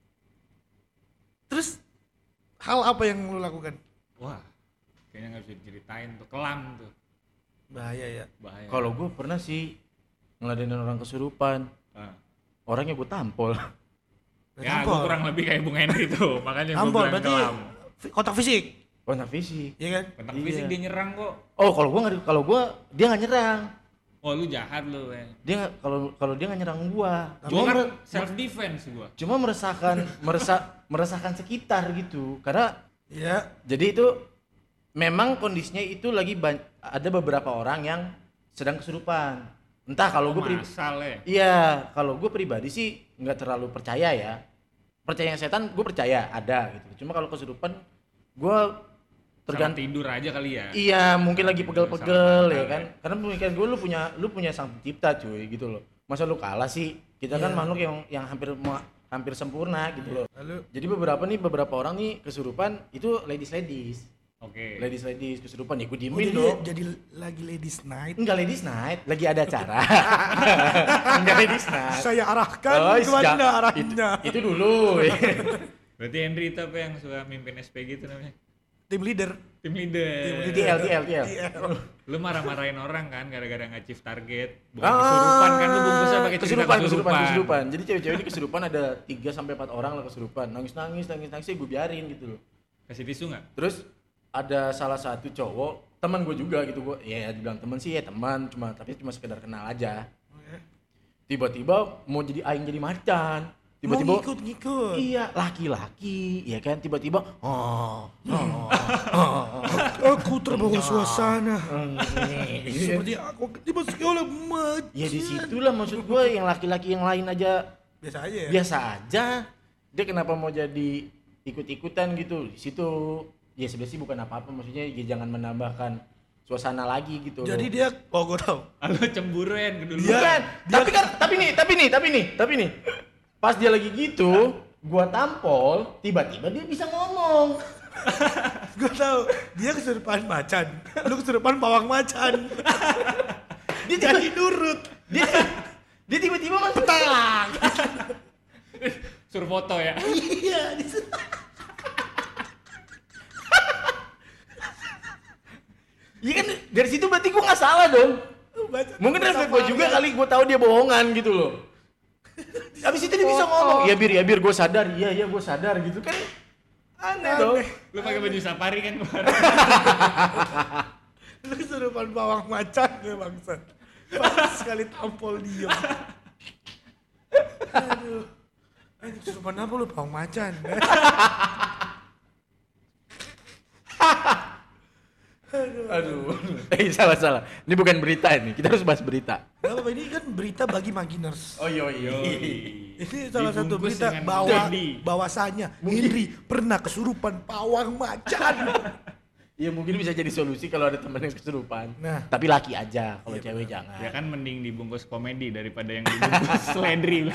[SPEAKER 1] Terus hal apa yang lu lakukan?
[SPEAKER 3] Wah, kayaknya nggak bisa diceritain tuh, kelam tuh.
[SPEAKER 1] Bahaya ya.
[SPEAKER 3] Bahaya.
[SPEAKER 2] Kalau gue pernah sih ngeladenin orang kesurupan. Orangnya gue tampol.
[SPEAKER 3] Ya, gue kurang lebih kayak Bung Henry tuh, makanya gue
[SPEAKER 1] Tampol
[SPEAKER 3] bilang
[SPEAKER 1] berarti
[SPEAKER 3] kelam.
[SPEAKER 1] kontak fisik,
[SPEAKER 2] Kontak fisik.
[SPEAKER 1] iya kan?
[SPEAKER 3] Kontak fisik dia nyerang kok.
[SPEAKER 2] Oh kalau gue dia nggak nyerang.
[SPEAKER 3] Oh lu jahat lu,
[SPEAKER 2] Dia nggak kalau dia nggak nyerang gua.
[SPEAKER 3] Gua kan self defense gua.
[SPEAKER 2] Cuma meresahkan sekitar gitu. Karena
[SPEAKER 1] Iya.
[SPEAKER 2] jadi itu memang kondisinya itu lagi ada beberapa orang yang sedang kesurupan. Entah kalau gue iya, kalau gue pribadi sih nggak terlalu percaya ya. Percaya setan gue percaya ada gitu. Cuma kalau kesurupan gue tergantung
[SPEAKER 3] tidur aja kali ya.
[SPEAKER 2] Iya, mungkin lagi pegel-pegel ya kan. Karena pemikiran gue lu punya sang pencipta cuy gitu loh. Masa lu kalah sih? Kita kan makhluk yang hampir sempurna gitu loh.
[SPEAKER 1] Lalu
[SPEAKER 2] Jadi beberapa orang nih kesurupan itu ladies.
[SPEAKER 3] Oke.
[SPEAKER 2] Ladies kesurupan ya gue
[SPEAKER 1] oh,
[SPEAKER 2] diemin dong.
[SPEAKER 1] jadi lagi ladies night.
[SPEAKER 2] Enggak ladies night, lagi ada acara. Enggak ladies night.
[SPEAKER 1] Saya arahkan kemana arahnya.
[SPEAKER 2] Itu dulu.
[SPEAKER 3] Berarti Henry itu apa yang suka mimpin SPG itu namanya?
[SPEAKER 1] Tim leader.
[SPEAKER 2] TL.
[SPEAKER 3] Lu marah-marahin orang kan gara-gara nge-achieve target. Bukan kesurupan kan, lu bungkusnya pakai cerita
[SPEAKER 2] kesurupan. Jadi cewek-cewek ini kesurupan ada 3 sampai 4 orang lah kesurupan. Nangis gue biarin gitu loh.
[SPEAKER 3] Kasih tisu enggak?
[SPEAKER 2] Terus ada salah satu cowok, teman gue juga gitu, gue ya dibilang teman sih ya teman, cuma sekedar kenal aja. Tiba-tiba mau jadi aing jadi macan. Tiba-tiba
[SPEAKER 1] mau ngikut.
[SPEAKER 2] Iya, laki-laki, ya kan tiba-tiba
[SPEAKER 1] Aku terbawa suasana. Seperti aku dimasuki oleh macan.
[SPEAKER 2] Ya di situlah maksud gue, yang laki-laki yang lain aja
[SPEAKER 1] Biasa aja ya.
[SPEAKER 2] biasa aja. Dia kenapa mau jadi ikut-ikutan gitu? Di situ ya sebenarnya sih bukan apa-apa, maksudnya ya jangan menambahkan suasana lagi gitu.
[SPEAKER 1] Jadi
[SPEAKER 2] loh.
[SPEAKER 1] dia gue tahu.
[SPEAKER 3] Lu cemburu ya keduluan.
[SPEAKER 2] Bukan, tapi nih. Pas dia lagi gitu, gua tampol, tiba-tiba dia bisa ngomong.
[SPEAKER 1] Gue tahu. Dia kesurupan macan. Lu kesurupan pawang macan.
[SPEAKER 2] Dia
[SPEAKER 1] Jadi nurut.
[SPEAKER 2] Dia tiba-tiba masuk tang.
[SPEAKER 3] Suruh foto ya.
[SPEAKER 1] Iya,
[SPEAKER 2] Iya kan dari situ berarti gua nggak salah dong. Mungkin refleks gua juga kali, gua tahu dia bohongan gitu loh. Habis itu dia bisa ngomong, ya bir gue sadar, iya gue sadar gitu kan. Aneh dong.
[SPEAKER 3] Lu pakai baju safari kan kemarin.
[SPEAKER 1] Lu kesurupan bawang macan ya bangsat. Pas sekali tampol diem. Aduh. Kesurupan apa lu bawang macan?
[SPEAKER 2] Aduh. Salah. Ini bukan berita ini. Kita harus bahas berita.
[SPEAKER 1] Gak apa-apa, ini kan berita bagi Maginers.
[SPEAKER 2] Oh iya.
[SPEAKER 1] Ini salah satu
[SPEAKER 3] Dibungkus
[SPEAKER 1] berita
[SPEAKER 3] dengan
[SPEAKER 1] bahwasanya Henry pernah kesurupan pawang macan.
[SPEAKER 2] Iya mungkin bisa jadi solusi kalau ada teman yang kesurupan.
[SPEAKER 1] Nah.
[SPEAKER 2] Tapi laki aja, kalau cewek jangan.
[SPEAKER 3] Ya kan mending dibungkus komedi daripada yang dibungkus seledri.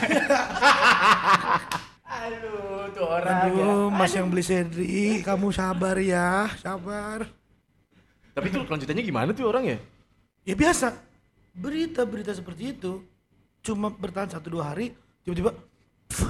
[SPEAKER 2] Aduh, tuh orang.
[SPEAKER 1] Aduh, Mas yang beli Henry, kamu sabar ya, sabar.
[SPEAKER 2] Tapi tuh kelanjutannya gimana tuh orang ya?
[SPEAKER 1] Ya biasa, berita-berita seperti itu cuma bertahan 1-2 hari, tiba-tiba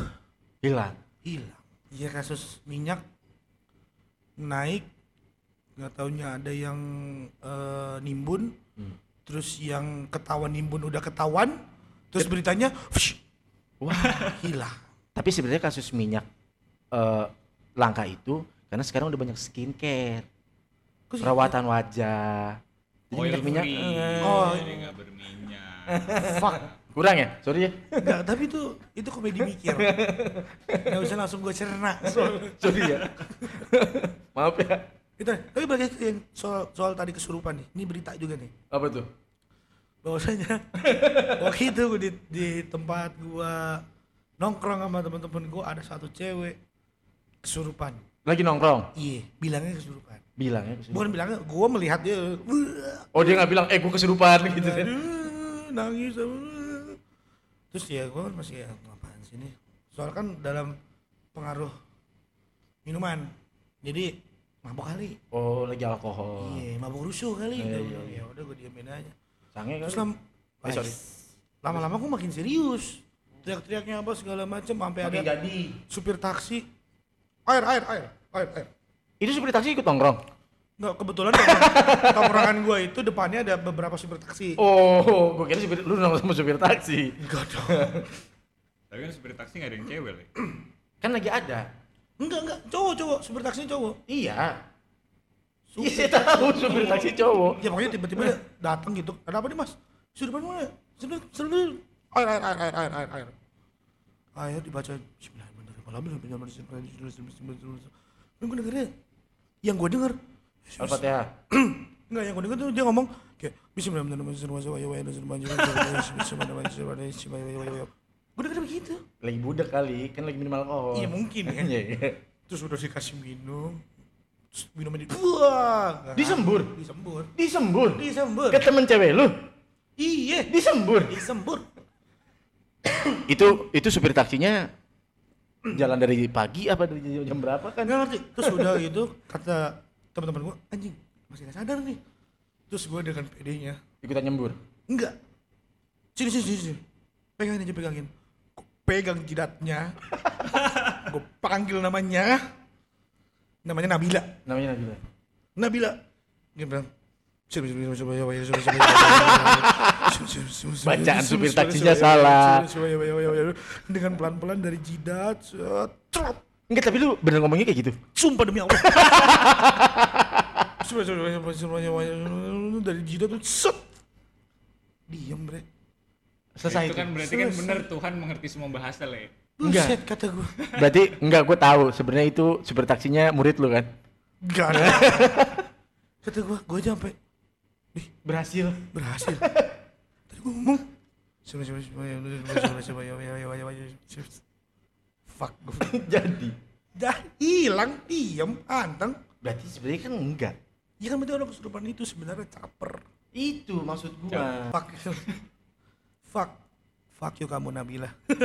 [SPEAKER 2] Hilang.
[SPEAKER 1] Iya, kasus minyak naik nggak taunya ada yang nimbun, terus yang ketahuan nimbun udah ketahuan, terus beritanya wah hilang.
[SPEAKER 2] Tapi sebenarnya kasus minyak langka itu karena sekarang udah banyak skincare, perawatan wajah. Jadi
[SPEAKER 3] Oil
[SPEAKER 2] minyak
[SPEAKER 3] free.
[SPEAKER 1] Oh.
[SPEAKER 3] Jadi nggak berminyak.
[SPEAKER 1] Fuck.
[SPEAKER 2] kurang ya, sorry ya.
[SPEAKER 1] Enggak, tapi itu komedi mikir. Nggak bisa langsung gue cerna.
[SPEAKER 2] Sorry ya. Maaf ya.
[SPEAKER 1] Itu, tapi balik ke yang soal tadi kesurupan nih. Ini berita juga nih.
[SPEAKER 2] Apa tuh?
[SPEAKER 1] Bahwasanya waktu itu di tempat gua nongkrong sama teman-teman gua ada satu cewek kesurupan.
[SPEAKER 2] Lagi nongkrong.
[SPEAKER 1] Iya, bilangnya kesurupan.
[SPEAKER 2] Bilangnya kesurupan.
[SPEAKER 1] Bukan bilangnya, gua melihat dia
[SPEAKER 2] Oh, dia nggak bilang gua kesurupan gitu kan.
[SPEAKER 1] aduh, nangis. Terus ya gua kan masih ngapain sih ini? Soalnya kan dalam pengaruh minuman. Jadi mabok kali.
[SPEAKER 2] Oh, lagi alkohol.
[SPEAKER 1] Iya, mabok rusuh kali.
[SPEAKER 2] Iya,
[SPEAKER 1] Gua
[SPEAKER 2] iya,
[SPEAKER 1] bilang, ya udah gua diamin aja.
[SPEAKER 2] Sange
[SPEAKER 1] Terus
[SPEAKER 2] kan? Sorry.
[SPEAKER 1] lama-lama aku makin serius. Teriak-teriaknya apa segala macam sampai ada
[SPEAKER 2] jadi.
[SPEAKER 1] supir taksi. Air.
[SPEAKER 2] Itu supir taksi ikut nongkrong.
[SPEAKER 1] Enggak, kebetulan tongkrongan gua itu depannya ada beberapa supir taksi.
[SPEAKER 2] Oh, gua kira lu nongkrong sama supir taksi.
[SPEAKER 1] Enggak dong.
[SPEAKER 3] Tapi kan supir taksi nggak ada yang cewek Le.
[SPEAKER 2] Kan lagi ada.
[SPEAKER 1] Enggak, cowok, supir taksinya cowok.
[SPEAKER 2] Iya. Iya, saya tahu supir taksi cowok.
[SPEAKER 1] Ya pokoknya tiba-tiba dia datang gitu. Ada apa nih, Mas? Sudah depan mana? Sudah. Air. Air dibaca Bismillahirrahmanirrahim. Gue dengernya, yang gue denger
[SPEAKER 2] Al-Fatihah.
[SPEAKER 1] enggak, yang gue denger tuh dia ngomong kayak gue denger begitu.
[SPEAKER 2] Lagi budak kali, kan lagi minum alkohol.
[SPEAKER 1] Iya mungkin ya.
[SPEAKER 2] Iya, iya.
[SPEAKER 1] Terus udah dikasih minum, terus minumannya buang.
[SPEAKER 2] Disembur.
[SPEAKER 1] Disembur.
[SPEAKER 2] Ke temen cewek lu.
[SPEAKER 1] Iya,
[SPEAKER 2] Disembur.
[SPEAKER 1] disembur.
[SPEAKER 2] Itu supir taksinya jalan dari pagi apa dari jam berapa kan?
[SPEAKER 1] Nggak ngerti. Terus udah gitu kata teman-teman gua, anjing masih nggak sadar nih. Terus gua dengan pedenya,
[SPEAKER 2] Ikutan nyembur.
[SPEAKER 1] enggak. Sini. Pegangin. Gua pegang jidatnya. Gua panggil namanya Nabila.
[SPEAKER 2] Namanya Nabila.
[SPEAKER 1] Nabila. Dia bilang,
[SPEAKER 2] Bacaan supir taksinya salah.
[SPEAKER 1] Dengan pelan-pelan dari jidat, trot.
[SPEAKER 2] Enggak, tapi lu bener ngomongnya kayak gitu.
[SPEAKER 1] Sumpah demi Allah. Dari jidat tuh set. Diam, bre.
[SPEAKER 2] Selesai
[SPEAKER 3] Itu kan berarti kan bener Tuhan mengerti semua bahasa Le.
[SPEAKER 1] Buset kata gue.
[SPEAKER 2] Berarti enggak, gue tahu sebenarnya itu supir taksinya murid lu kan?
[SPEAKER 1] Gak ada. Kata gue aja sampai
[SPEAKER 2] Berhasil.
[SPEAKER 1] Tadi gue ngomong. Fuck gue.
[SPEAKER 2] Jadi.
[SPEAKER 1] Dah hilang, diam, anteng.
[SPEAKER 2] Berarti sebenarnya kan enggak.
[SPEAKER 1] Ya kan berarti orang kesurupan itu sebenarnya caper.
[SPEAKER 2] Itu maksud gua.
[SPEAKER 1] Fuck you kamu Nabila.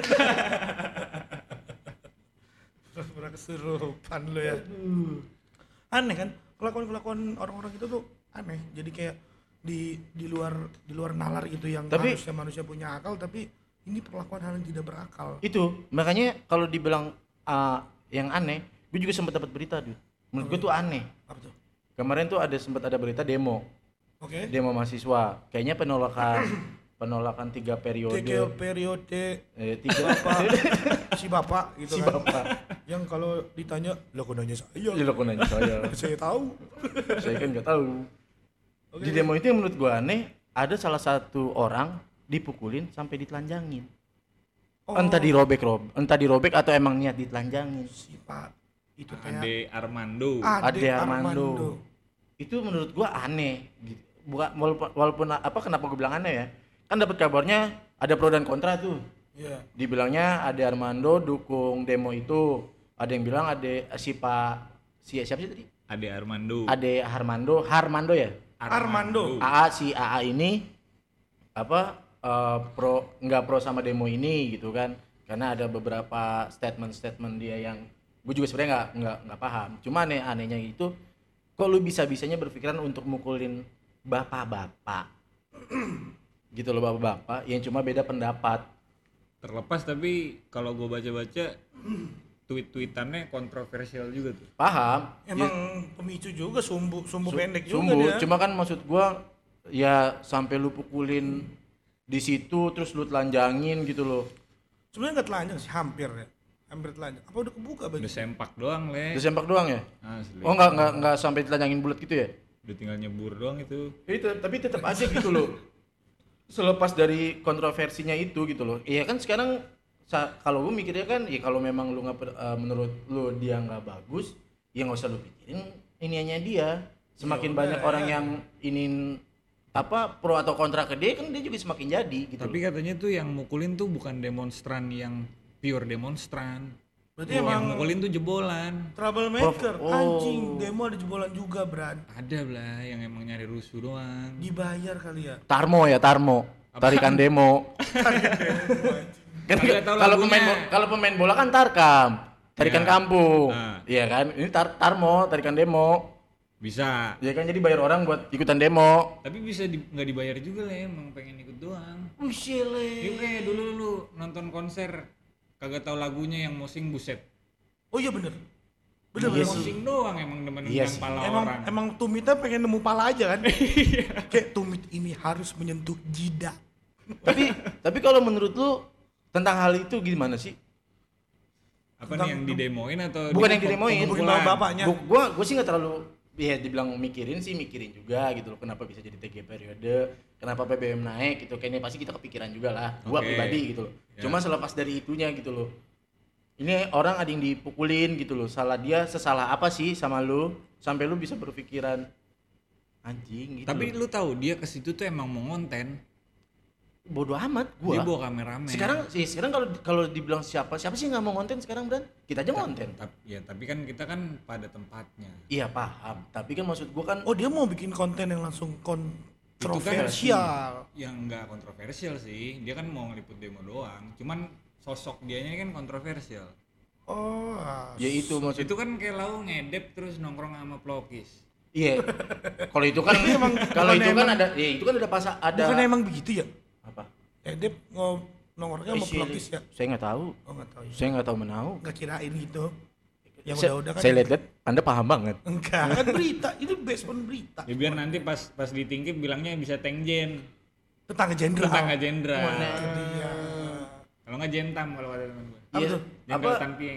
[SPEAKER 1] Pura-pura kesurupan lo ya. Aneh kan? Kelakuan orang-orang itu tuh aneh. Jadi kayak di luar nalar gitu yang
[SPEAKER 2] Tapi
[SPEAKER 1] manusia punya akal, tapi ini perlakuan hal yang tidak berakal.
[SPEAKER 2] itu makanya kalau dibilang yang aneh, gue juga sempat dapat berita tuh. Menurut gue tuh aneh.
[SPEAKER 1] Apa tuh?
[SPEAKER 2] Kemarin tuh sempat ada berita demo.
[SPEAKER 1] Oke.
[SPEAKER 2] Demo mahasiswa. Kayaknya penolakan 3 periode.
[SPEAKER 1] 3 periode
[SPEAKER 2] 3
[SPEAKER 1] si bapak gitu
[SPEAKER 2] si
[SPEAKER 1] kan.
[SPEAKER 2] bapak.
[SPEAKER 1] Yang kalau ditanya, "Lah kok nanya saya?"
[SPEAKER 2] Ya lo kok nanya saya.
[SPEAKER 1] Saya tahu.
[SPEAKER 2] Saya kan nggak tahu. Di demo itu yang menurut gue aneh, ada salah satu orang dipukulin sampai ditelanjangin.
[SPEAKER 1] Oh,
[SPEAKER 2] Entah dirobek atau emang niat ditelanjangin.
[SPEAKER 1] si Pak itu kayak
[SPEAKER 3] Ade Armando.
[SPEAKER 2] Ade Armando. Itu menurut gua aneh gitu. Bukan walaupun apa kenapa gua bilang aneh ya? Kan dapat kabarnya ada pro dan kontra tuh.
[SPEAKER 1] Iya.
[SPEAKER 2] Dibilangnya Ade Armando dukung demo itu. Ada yang bilang siapa sih tadi?
[SPEAKER 3] Ade Armando.
[SPEAKER 2] Ade Harmando ya?
[SPEAKER 1] Armando.
[SPEAKER 2] Si AA ini apa nggak pro sama demo ini gitu kan? Karena ada beberapa statement dia yang gue juga sebenarnya nggak paham. Cuma anehnya itu, kok lu bisa-bisanya berpikiran untuk mukulin bapak-bapak gitu loh, bapak-bapak yang cuma beda pendapat.
[SPEAKER 3] Terlepas, tapi kalau gue baca-baca tweet-tweetannya kontroversial juga tuh.
[SPEAKER 2] Paham?
[SPEAKER 1] Emang pemicu juga sumbu pendek juga
[SPEAKER 2] Sumbu,
[SPEAKER 1] dia.
[SPEAKER 2] cuma kan maksud gua ya sampai lu pukulin di situ terus lu telanjangin gitu loh.
[SPEAKER 1] Sebenarnya nggak telanjang sih, hampir telanjang. Apa udah kebuka baju?
[SPEAKER 3] Udah sempak doang, Le.
[SPEAKER 2] Udah sempak doang ya?
[SPEAKER 3] Asli.
[SPEAKER 2] Oh enggak sampai telanjangin bulat gitu ya?
[SPEAKER 3] Udah tinggal nyebur doang itu.
[SPEAKER 2] Tapi tetap aja gitu loh. Selepas dari kontroversinya itu gitu loh. Iya kan sekarang kalau gue mikirnya kan ya kalau memang lu nggak menurut lu dia nggak bagus, ya nggak usah lu pikirin iniannya dia. Semakin banyak orang yang ingin pro atau kontra ke dia kan dia juga semakin jadi gitu.
[SPEAKER 3] Tapi katanya tuh yang mukulin tuh bukan demonstran yang pure demonstran.
[SPEAKER 1] Berarti
[SPEAKER 3] Yang
[SPEAKER 1] emang
[SPEAKER 3] mukulin tuh jebolan.
[SPEAKER 1] troublemaker.
[SPEAKER 2] Oh.
[SPEAKER 1] Anjing, demo ada jebolan juga, Bran.
[SPEAKER 3] Ada lah yang emang nyari rusuh doang.
[SPEAKER 1] Dibayar kali ya.
[SPEAKER 2] Tarmo, tarikan demo. Kan
[SPEAKER 3] Kagak tahu
[SPEAKER 2] kalau
[SPEAKER 3] lagunya.
[SPEAKER 2] pemain bola kan tarkam, tarikan
[SPEAKER 3] Ya.
[SPEAKER 2] kampung.
[SPEAKER 3] Nah.
[SPEAKER 2] Iya kan? Ini tarmo, tarikan demo.
[SPEAKER 3] Bisa.
[SPEAKER 2] Ya kan jadi bayar orang buat ikutan demo.
[SPEAKER 3] Tapi bisa nggak dibayar juga lah, emang pengen ikut doang.
[SPEAKER 2] Ushile.
[SPEAKER 3] Ini kayak dulu lu nonton konser kagak tahu lagunya yang mosing buset.
[SPEAKER 1] Oh iya bener.
[SPEAKER 2] Iya
[SPEAKER 1] Bener.
[SPEAKER 2] sih.
[SPEAKER 3] Mosing doang emang demen
[SPEAKER 2] Iya
[SPEAKER 3] yang
[SPEAKER 2] sih.
[SPEAKER 3] pala
[SPEAKER 1] Emang
[SPEAKER 3] orang.
[SPEAKER 1] emang tumitnya pengen nemu pala aja kan? Kayak tumit ini harus menyentuh jidat.
[SPEAKER 2] Tapi kalau menurut lu tentang hal itu gimana sih?
[SPEAKER 3] Apa nih yang didemoin atau
[SPEAKER 2] Bukan yang didemoin,
[SPEAKER 1] Gebukin bapaknya.
[SPEAKER 2] Gua sih nggak terlalu ya dibilang mikirin juga gitu loh, kenapa bisa jadi 3 periode, kenapa BBM naik gitu, kayaknya pasti kita kepikiran juga lah, gua
[SPEAKER 3] Oke.
[SPEAKER 2] pribadi gitu loh.
[SPEAKER 3] Ya.
[SPEAKER 2] Cuma selepas dari itunya gitu loh, ini orang ada yang dipukulin gitu loh, salah dia sesalah apa sih sama lu sampai lu bisa berpikiran anjing gitu.
[SPEAKER 3] Tapi
[SPEAKER 2] loh.
[SPEAKER 3] lu tahu dia ke situ tuh emang mau ngonten.
[SPEAKER 2] Bodoh amat
[SPEAKER 3] Dia
[SPEAKER 2] gua.
[SPEAKER 3] bawa kameramen.
[SPEAKER 2] Sekarang kalau dibilang siapa sih nggak mau konten sekarang, Bran? Kita aja konten.
[SPEAKER 3] Tapi kan kita kan pada tempatnya.
[SPEAKER 2] Iya paham, tapi kan maksud gua kan
[SPEAKER 1] Oh dia mau bikin konten yang langsung
[SPEAKER 3] Itu kan
[SPEAKER 1] kontroversial.
[SPEAKER 3] yang enggak kontroversial sih. Dia kan mau ngeliput demo doang. Cuman sosok dianya kan kontroversial.
[SPEAKER 1] Oh.
[SPEAKER 2] ya itu maksud
[SPEAKER 3] Itu kan kayak lau ngedep terus nongkrong sama pelokis.
[SPEAKER 2] iya. Kalau itu kan itu kan ada
[SPEAKER 1] Bukan emang begitu ya?
[SPEAKER 2] apa?
[SPEAKER 1] Edep nongkrongnya sama pelukis ya?
[SPEAKER 2] Saya nggak tahu.
[SPEAKER 1] Oh nggak tahu ya.
[SPEAKER 2] Saya nggak tahu menau.
[SPEAKER 1] Nggak kirain gitu. Yang
[SPEAKER 2] Saya-
[SPEAKER 1] udah-udah kan.
[SPEAKER 2] Saya lihat Anda paham banget.
[SPEAKER 1] Enggak, kan berita. Itu based on berita.
[SPEAKER 3] Ya biar nanti pas ditingkip bilangnya bisa tengjen.
[SPEAKER 1] Tetangga jenderal.
[SPEAKER 3] Tetangga jenderal.
[SPEAKER 1] Itu dia.
[SPEAKER 3] Kalau nggak jentam kalau kata teman gue.
[SPEAKER 1] Apa
[SPEAKER 2] Iya.
[SPEAKER 1] tuh?
[SPEAKER 3] Jenderal
[SPEAKER 2] Apa?
[SPEAKER 3] Tanpieng.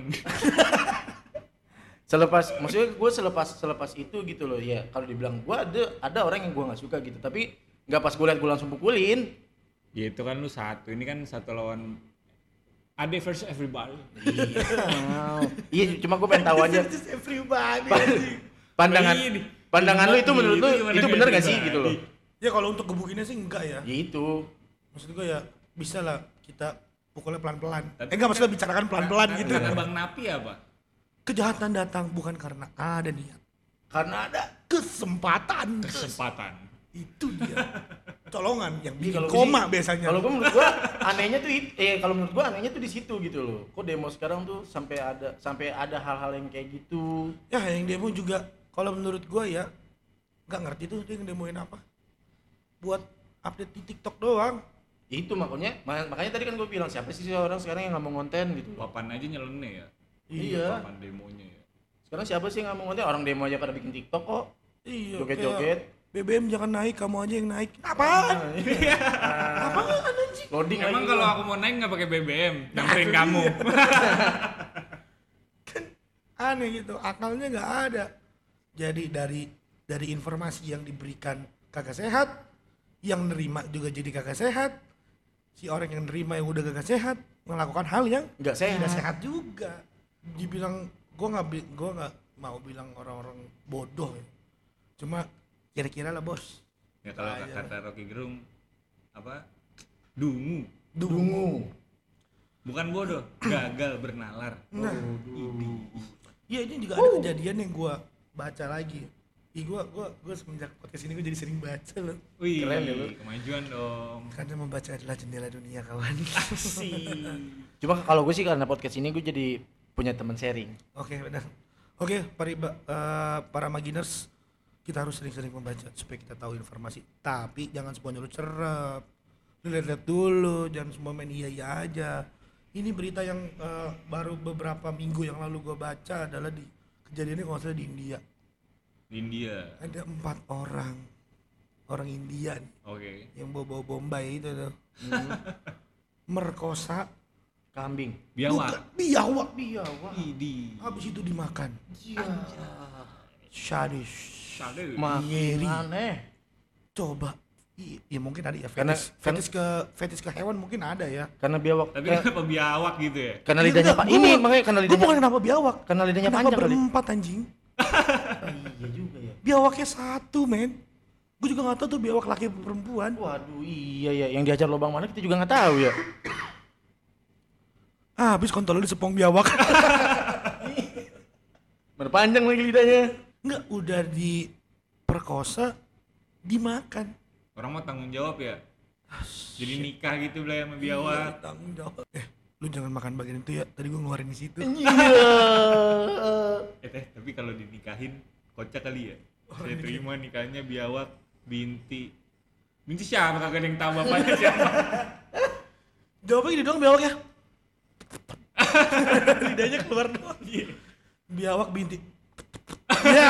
[SPEAKER 2] Maksudnya gue selepas itu gitu loh ya. Kalau dibilang gue ada orang yang gue nggak suka gitu, tapi nggak pas gue lihat gue langsung pukulin.
[SPEAKER 3] Ya itu kan lu satu. Ini kan satu lawan Ade versus everybody.
[SPEAKER 2] Iya, cuma gue pengen tahu aja.
[SPEAKER 1] Just everybody.
[SPEAKER 2] Pandangan lu itu menurut lu
[SPEAKER 3] gimana
[SPEAKER 2] itu bener gak
[SPEAKER 3] everybody?
[SPEAKER 2] sih gitu loh?
[SPEAKER 1] Ya kalau untuk gebukinnya sih enggak ya.
[SPEAKER 2] Ya itu.
[SPEAKER 1] Maksud gue ya bisa lah kita pukulnya pelan-pelan.
[SPEAKER 3] Tapi
[SPEAKER 1] Enggak maksudnya bicarakan pelan-pelan gitu.
[SPEAKER 3] Kata Bang Napi apa?
[SPEAKER 1] Kejahatan datang bukan karena ada niat.
[SPEAKER 2] Karena ada
[SPEAKER 1] Kesempatan.
[SPEAKER 3] Kesempatan.
[SPEAKER 1] Itu dia. Colongan yang bikin
[SPEAKER 2] kalau
[SPEAKER 1] koma
[SPEAKER 2] gua sih-
[SPEAKER 1] biasanya.
[SPEAKER 2] Kalau gue menurut gua anehnya tuh kalau menurut gua anehnya tuh di situ gitu loh. Kok demo sekarang tuh sampai ada hal-hal yang kayak gitu.
[SPEAKER 1] Ya yang demo juga kalau menurut gua ya nggak ngerti tuh dia ngedemoin apa. Buat update di TikTok doang.
[SPEAKER 2] Itu makanya tadi kan gue bilang siapa sih orang sekarang yang nggak mau konten gitu.
[SPEAKER 3] Papan aja nyeleneh ya.
[SPEAKER 2] Iya.
[SPEAKER 3] Papan demonya ya.
[SPEAKER 2] Sekarang siapa sih yang nggak mau konten? Orang demo aja pada bikin TikTok kok.
[SPEAKER 1] Iya.
[SPEAKER 2] Joget-joget.
[SPEAKER 1] kayak BBM jangan naik, kamu aja yang naik. Apaan? Apaan anjing?
[SPEAKER 2] Loading
[SPEAKER 3] Emang
[SPEAKER 2] lagi
[SPEAKER 3] kalau
[SPEAKER 2] gua.
[SPEAKER 3] aku mau naik nggak pakai BBM, nyamperin kamu.
[SPEAKER 1] Aneh gitu, akalnya nggak ada. Jadi dari informasi yang diberikan kagak sehat, yang nerima juga jadi kagak sehat. Si orang yang nerima yang udah kagak sehat melakukan hal yang
[SPEAKER 2] Nggak sehat.
[SPEAKER 1] tidak sehat juga. Dibilang gua nggak mau bilang orang-orang bodoh ya. Cuma kira-kira lah bos.
[SPEAKER 3] Ya kalau
[SPEAKER 1] Aja.
[SPEAKER 3] kata Rocky Gerung apa? Dungu.
[SPEAKER 2] Dungu.
[SPEAKER 3] Bukan bodoh, gagal bernalar.
[SPEAKER 1] Nah, iya ini juga ada kejadian yang gua baca lagi. Gua semenjak podcast ini gua jadi sering baca loh.
[SPEAKER 3] Wih,
[SPEAKER 2] Keren ya lu.
[SPEAKER 3] kemajuan dong.
[SPEAKER 1] Karena membaca adalah jendela dunia kawan.
[SPEAKER 2] Cuma kalau gue sih karena podcast ini gue jadi punya teman sharing.
[SPEAKER 1] Oke benar. Oke para maginers, kita harus sering-sering membaca supaya kita tahu informasi. Tapi jangan semuanya lu cerep. Lu lihat-lihat dulu, jangan semua main iya-iya aja. Ini berita yang baru beberapa minggu yang lalu gue baca adalah di kejadiannya kalau nggak salah di India.
[SPEAKER 3] Di India.
[SPEAKER 1] Ada 4 orang India nih,
[SPEAKER 3] Oke.
[SPEAKER 1] yang bawa Bombay itu tuh. Merkosa
[SPEAKER 2] Kambing.
[SPEAKER 3] Biawak.
[SPEAKER 1] biawak.
[SPEAKER 3] Idi.
[SPEAKER 1] Habis itu dimakan.
[SPEAKER 2] Iya.
[SPEAKER 1] Sadis.
[SPEAKER 3] Sade.
[SPEAKER 2] Makin
[SPEAKER 1] Ngeri.
[SPEAKER 2] aneh.
[SPEAKER 1] Coba. Ya mungkin ada ya
[SPEAKER 2] Karena-
[SPEAKER 1] fetish ke hewan mungkin ada ya.
[SPEAKER 2] Karena biawak.
[SPEAKER 3] Tapi kenapa biawak gitu ya?
[SPEAKER 2] Karena
[SPEAKER 1] Ya
[SPEAKER 2] lidahnya
[SPEAKER 1] enggak,
[SPEAKER 2] pak. Ini
[SPEAKER 1] gua-
[SPEAKER 2] makanya karena
[SPEAKER 1] Gue
[SPEAKER 2] lidahnya.
[SPEAKER 1] bukan kenapa biawak.
[SPEAKER 2] Karena lidahnya
[SPEAKER 1] Kenapa
[SPEAKER 2] panjang kali.
[SPEAKER 1] berempat anjing?
[SPEAKER 2] Iya juga ya.
[SPEAKER 1] Biawaknya 1 men. Gue juga gak tahu tuh biawak laki apa perempuan.
[SPEAKER 2] Waduh iya ya. Yang diajar lubang mana kita juga nggak tahu ya.
[SPEAKER 1] Habis kontol lu disepong biawak.
[SPEAKER 2] Berpanjang lagi lidahnya.
[SPEAKER 1] Enggak, udah diperkosa, dimakan.
[SPEAKER 3] Orang mau tanggung jawab ya. Jadi nikah gitu lah sama biawak.
[SPEAKER 1] Iya, tanggung jawab. Lu jangan makan bagian itu ya. Tadi gue ngeluarin di situ.
[SPEAKER 3] Tapi kalau dinikahin kocak kali ya. Saya terima nikahnya biawak binti. Binti siapa? Kagak ada yang tahu bapaknya siapa.
[SPEAKER 1] Jawabnya gini doang biawaknya. Lidahnya keluar doang. Biawak binti. Ya.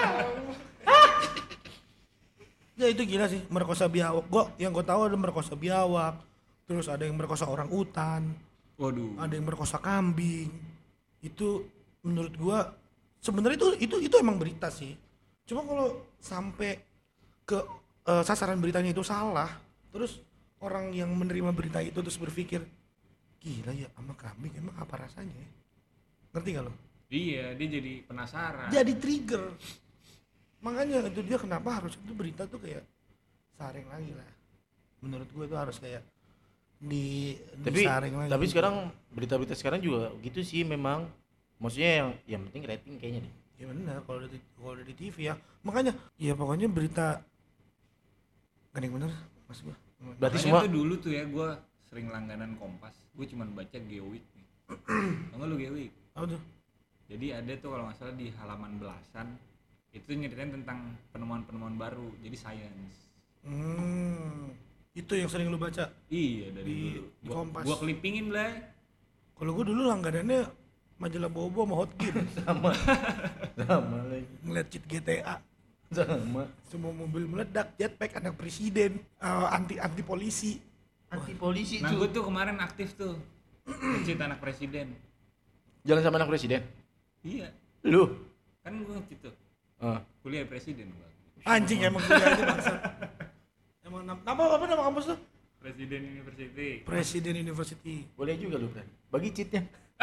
[SPEAKER 1] Ya itu gila sih, merkosa biawak. Yang gue tahu ada merkosa biawak. Terus ada yang merkosa orang utan.
[SPEAKER 3] Waduh.
[SPEAKER 1] Ada yang merkosa kambing. Itu menurut gue sebenarnya itu emang berita sih. Cuma kalau sampai ke sasaran beritanya itu salah, terus orang yang menerima berita itu terus berpikir, gila ya sama kambing emang apa rasanya ya? Ngerti gak lo?
[SPEAKER 3] Iya, dia jadi penasaran.
[SPEAKER 1] Jadi trigger. Makanya itu dia kenapa harus itu berita tuh kayak saring lagi lah. Menurut gue itu harus kayak disaring lagi.
[SPEAKER 2] Tapi sekarang berita-berita sekarang juga gitu sih memang. Maksudnya yang penting rating kayaknya deh.
[SPEAKER 1] Ya benar kalau di TV ya. Makanya ya pokoknya berita gak ada yang bener mas gue.
[SPEAKER 2] Berarti
[SPEAKER 3] Makanya
[SPEAKER 2] semua
[SPEAKER 3] tuh dulu tuh ya gue sering langganan Kompas. Gue cuman baca Geowik nih. Tau gak lu Geowik?
[SPEAKER 1] Apa tuh?
[SPEAKER 3] Jadi ada tuh kalau nggak salah di halaman belasan itu nyeritain tentang penemuan-penemuan baru. Jadi science.
[SPEAKER 1] Itu yang sering lu baca.
[SPEAKER 3] Iya dari
[SPEAKER 1] Di
[SPEAKER 3] dulu.
[SPEAKER 1] Kompas.
[SPEAKER 3] Gua clippingin lah.
[SPEAKER 1] Kalau gue dulu langganannya majalah Bobo sama Hot Gear.
[SPEAKER 2] sama lagi.
[SPEAKER 1] Ngeliat cheat GTA.
[SPEAKER 2] Sama.
[SPEAKER 1] Semua mobil meledak, jetpack anak presiden, anti polisi.
[SPEAKER 2] Anti polisi
[SPEAKER 3] Nah
[SPEAKER 2] tuh.
[SPEAKER 3] gue tuh kemarin aktif tuh. Ngecit anak presiden.
[SPEAKER 2] Jalan sama anak presiden.
[SPEAKER 3] Iya.
[SPEAKER 2] Lu.
[SPEAKER 3] Kan gue ngecit tuh.
[SPEAKER 2] Ah.
[SPEAKER 3] Kuliah presiden gua.
[SPEAKER 1] Anjing emang kuliah itu bangsat. Emang apa nama kampus tuh?
[SPEAKER 3] Presiden University.
[SPEAKER 1] Presiden University.
[SPEAKER 2] Boleh juga lu kan. Bagi cheatnya.